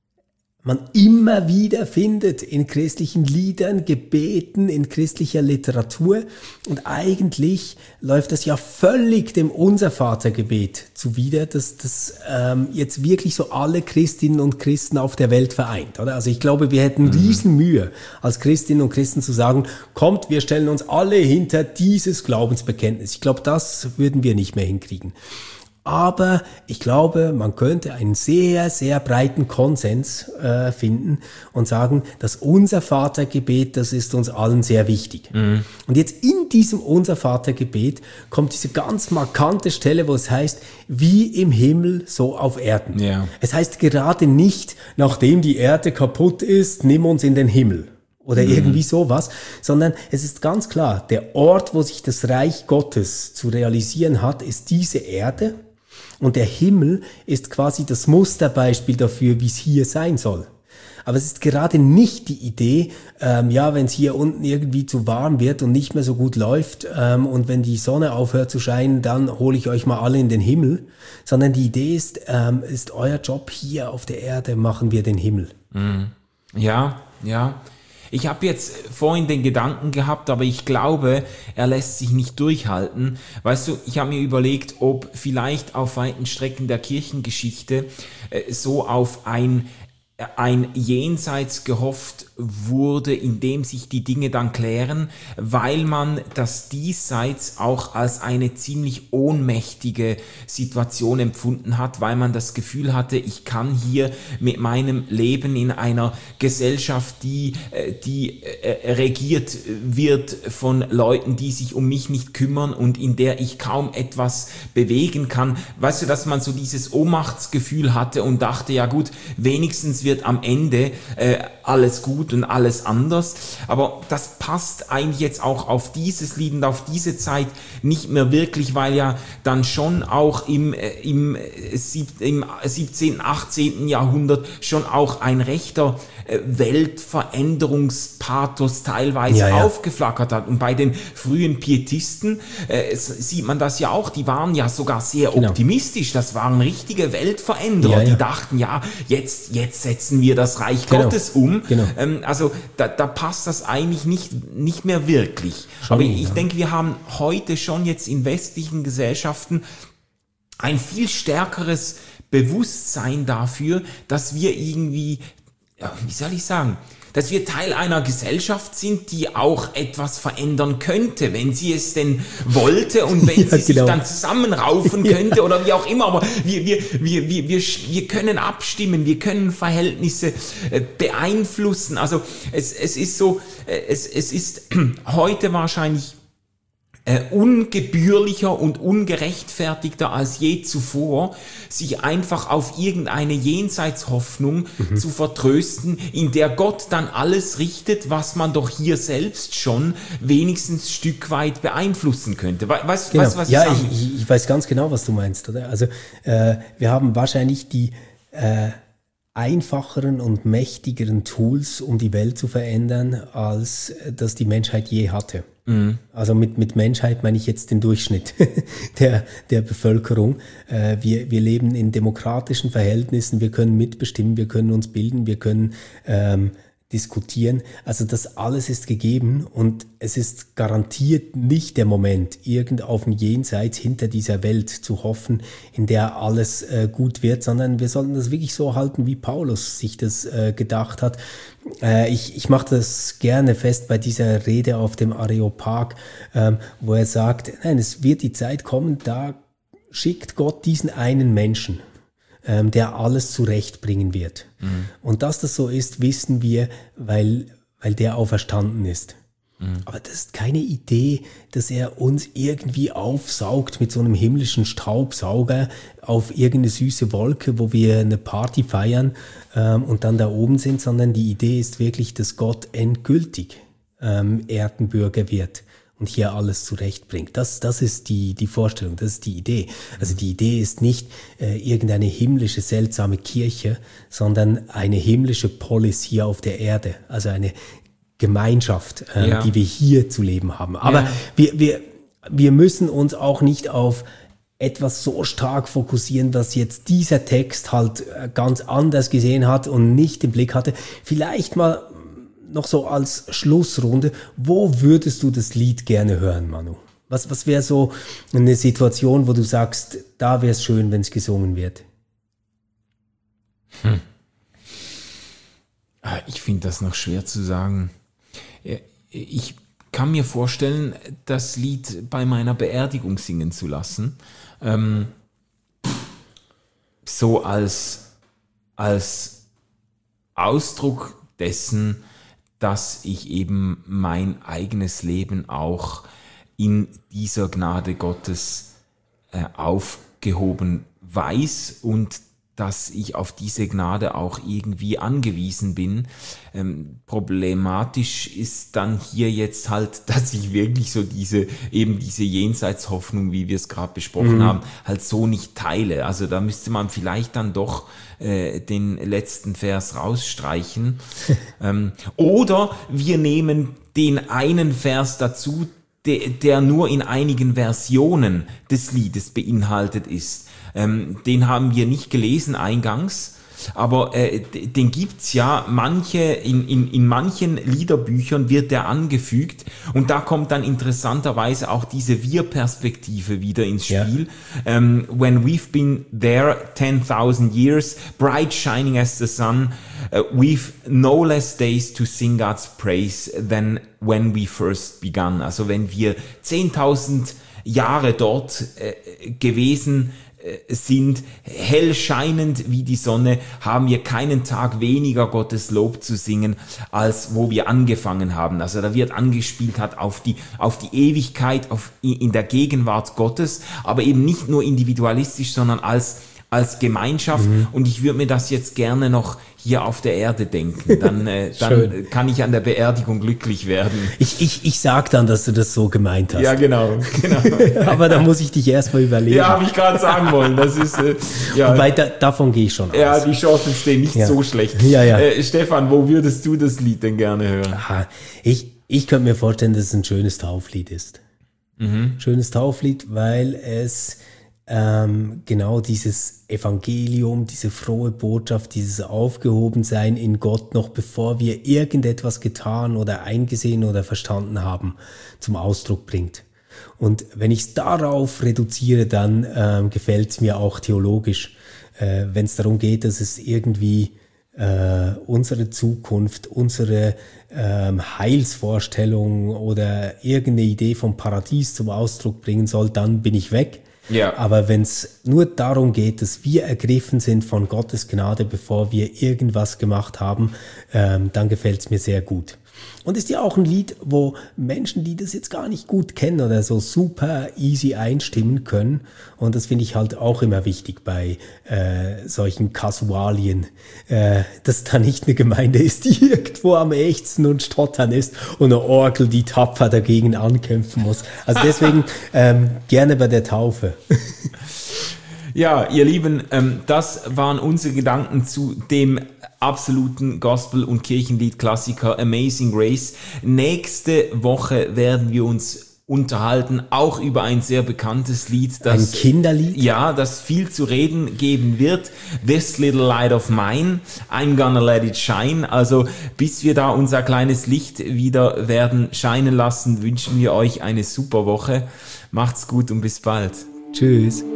man immer wieder findet in christlichen Liedern, Gebeten, in christlicher Literatur. Und eigentlich läuft das ja völlig dem Unser-Vater-Gebet zuwider, dass das ähm, jetzt wirklich so alle Christinnen und Christen auf der Welt vereint, oder? Also ich glaube, wir hätten riesen Mühe, als Christinnen und Christen zu sagen, kommt, wir stellen uns alle hinter dieses Glaubensbekenntnis. Ich glaube, das würden wir nicht mehr hinkriegen. Aber ich glaube, man könnte einen sehr, sehr breiten Konsens äh, finden und sagen, dass unser Vatergebet, das ist uns allen sehr wichtig. Mhm. Und jetzt in diesem unser Vatergebet kommt diese ganz markante Stelle, wo es heißt, wie im Himmel, so auf Erden. Ja. Es heißt gerade nicht, nachdem die Erde kaputt ist, nimm uns in den Himmel. Oder mhm. irgendwie sowas, sondern es ist ganz klar, der Ort, wo sich das Reich Gottes zu realisieren hat, ist diese Erde. Und der Himmel ist quasi das Musterbeispiel dafür, wie es hier sein soll. Aber es ist gerade nicht die Idee, ähm, ja, wenn es hier unten irgendwie zu warm wird und nicht mehr so gut läuft ähm, und wenn die Sonne aufhört zu scheinen, dann hole ich euch mal alle in den Himmel. Sondern die Idee ist, ähm, ist euer Job hier auf der Erde, machen wir den Himmel. Mhm. Ja, ja. Ich habe jetzt vorhin den Gedanken gehabt, aber ich glaube, er lässt sich nicht durchhalten. Weißt du, ich habe mir überlegt, ob vielleicht auf weiten Strecken der Kirchengeschichte äh, so auf ein ein Jenseits gehofft wurde, in dem sich die Dinge dann klären, weil man das Diesseits auch als eine ziemlich ohnmächtige Situation empfunden hat, weil man das Gefühl hatte, ich kann hier mit meinem Leben in einer Gesellschaft, die, die regiert wird von Leuten, die sich um mich nicht kümmern und in der ich kaum etwas bewegen kann. Weißt du, dass man so dieses Ohnmachtsgefühl hatte und dachte, ja gut, wenigstens wird am Ende äh, alles gut und alles anders. Aber das passt eigentlich jetzt auch auf dieses Lied und auf diese Zeit nicht mehr wirklich, weil ja dann schon auch im, äh, im, sieb- im siebzehnten, achtzehnten Jahrhundert schon auch ein rechter äh, Weltveränderungspathos teilweise ja, ja. aufgeflackert hat. Und bei den frühen Pietisten äh, sieht man das ja auch, die waren ja sogar sehr genau. optimistisch. Das waren richtige Weltveränderer, ja, ja. die dachten, ja, jetzt, jetzt setzen wir das Reich genau. Gottes um. Genau. Ähm, also da, da passt das eigentlich nicht, nicht mehr wirklich. Schon, Aber ich ja. denke, wir haben heute schon jetzt in westlichen Gesellschaften ein viel stärkeres Bewusstsein dafür, dass wir irgendwie, ja, wie soll ich sagen, dass wir Teil einer Gesellschaft sind, die auch etwas verändern könnte, wenn sie es denn wollte und wenn ja, sie sich genau. dann zusammenraufen könnte oder wie auch immer. Aber wir, wir, wir, wir, wir, wir können abstimmen, wir können Verhältnisse beeinflussen. Also es, es ist so, es, es ist heute wahrscheinlich Äh, ungebührlicher und ungerechtfertigter als je zuvor, sich einfach auf irgendeine Jenseitshoffnung mhm. zu vertrösten, in der Gott dann alles richtet, was man doch hier selbst schon wenigstens Stück weit beeinflussen könnte. We- weißt du, genau. was ja, ich sage? ich, ich weiß ganz genau, was du meinst, oder? Also äh, wir haben wahrscheinlich die äh, einfacheren und mächtigeren Tools, um die Welt zu verändern, als das die Menschheit je hatte. Mhm. Also mit, mit Menschheit meine ich jetzt den Durchschnitt der, der Bevölkerung. Äh, wir, wir leben in demokratischen Verhältnissen, wir können mitbestimmen, wir können uns bilden, wir können ähm, diskutieren. Also das alles ist gegeben und es ist garantiert nicht der Moment, irgend auf dem Jenseits hinter dieser Welt zu hoffen, in der alles äh, gut wird, sondern wir sollten das wirklich so halten, wie Paulus sich das äh, gedacht hat. Äh, ich ich mache das gerne fest bei dieser Rede auf dem Areopag, ähm, wo er sagt, nein, es wird die Zeit kommen, da schickt Gott diesen einen Menschen, ähm, der alles zurechtbringen wird. Mhm. Und dass das so ist, wissen wir, weil, weil der auferstanden ist. Mhm. Aber das ist keine Idee, dass er uns irgendwie aufsaugt mit so einem himmlischen Staubsauger auf irgendeine süße Wolke, wo wir eine Party feiern ähm, und dann da oben sind, sondern die Idee ist wirklich, dass Gott endgültig ähm, Erdenbürger wird und hier alles zurechtbringt. Das, das ist die, die Vorstellung, das ist die Idee. Also die Idee ist nicht äh, irgendeine himmlische, seltsame Kirche, sondern eine himmlische Polis hier auf der Erde. Also eine Gemeinschaft, äh, ja. die wir hier zu leben haben. Aber ja. wir, wir, wir müssen uns auch nicht auf etwas so stark fokussieren, dass jetzt dieser Text halt ganz anders gesehen hat und nicht im Blick hatte. Vielleicht mal noch so als Schlussrunde, wo würdest du das Lied gerne hören, Manu? Was, was wäre so eine Situation, wo du sagst, da wäre es schön, wenn es gesungen wird? Hm. Ich finde das noch schwer zu sagen. Ich kann mir vorstellen, das Lied bei meiner Beerdigung singen zu lassen. Ähm, so als, als Ausdruck dessen, dass ich eben mein eigenes Leben auch in dieser Gnade Gottes äh, aufgehoben weiß und dass ich auf diese Gnade auch irgendwie angewiesen bin. Ähm, problematisch ist dann hier jetzt halt, dass ich wirklich so diese, eben diese Jenseitshoffnung, wie wir es gerade besprochen mhm. haben, halt so nicht teile. Also da müsste man vielleicht dann doch äh, den letzten Vers rausstreichen. ähm, oder wir nehmen den einen Vers dazu, der, der nur in einigen Versionen des Liedes beinhaltet ist. Ähm, den haben wir nicht gelesen eingangs, aber äh, den gibt's ja, manche, in, in, in manchen Liederbüchern wird der angefügt und da kommt dann interessanterweise auch diese Wir-Perspektive wieder ins Spiel. Ja. Um, when we've been there ten thousand years, bright shining as the sun, uh, we've no less days to sing God's praise than when we first began. Also wenn wir zehntausend Jahre dort äh, gewesen sind, hell scheinend wie die Sonne, haben wir keinen Tag weniger Gottes Lob zu singen, als wo wir angefangen haben. Also da wird angespielt hat auf die, auf die Ewigkeit, auf, in der Gegenwart Gottes, aber eben nicht nur individualistisch, sondern als, als Gemeinschaft. Mhm. Und ich würde mir das jetzt gerne noch hier auf der Erde denken. Dann, äh, dann kann ich an der Beerdigung glücklich werden. Ich, ich, ich sag dann, dass du das so gemeint hast. Ja, genau. genau. Aber da muss ich dich erstmal überlegen. Ja, habe ich gerade sagen wollen. Das ist, äh, ja. Wobei, da, davon gehe ich schon aus. Ja, die Chancen stehen nicht ja. so schlecht. Ja, ja. Äh, Stefan, wo würdest du das Lied denn gerne hören? Aha. Ich, ich könnte mir vorstellen, dass es ein schönes Tauflied ist. Mhm. Schönes Tauflied, weil es ähm, genau dieses Evangelium, diese frohe Botschaft, dieses Aufgehobensein in Gott, noch bevor wir irgendetwas getan oder eingesehen oder verstanden haben, zum Ausdruck bringt. Und wenn ich es darauf reduziere, dann ähm, gefällt es mir auch theologisch, äh, wenn es darum geht, dass es irgendwie äh, unsere Zukunft, unsere ähm, Heilsvorstellung oder irgendeine Idee vom Paradies zum Ausdruck bringen soll, dann bin ich weg. Ja. Aber wenn es nur darum geht, dass wir ergriffen sind von Gottes Gnade, bevor wir irgendwas gemacht haben, ähm, dann gefällt es mir sehr gut. Und ist ja auch ein Lied, wo Menschen, die das jetzt gar nicht gut kennen oder so super easy einstimmen können. Und das finde ich halt auch immer wichtig bei äh, solchen Kasualien, äh, dass da nicht eine Gemeinde ist, die irgendwo am ächzen und stottern ist und eine Orgel, die tapfer dagegen ankämpfen muss. Also deswegen ähm, gerne bei der Taufe. Ja, ihr Lieben, ähm, das waren unsere Gedanken zu dem absoluten Gospel- und Kirchenlied-Klassiker Amazing Grace. Nächste Woche werden wir uns unterhalten, auch über ein sehr bekanntes Lied, das, ein Kinderlied? Ja, das viel zu reden geben wird. This Little Light of Mine, I'm Gonna Let It Shine. Also bis wir da unser kleines Licht wieder werden scheinen lassen, wünschen wir euch eine super Woche. Macht's gut und bis bald. Tschüss.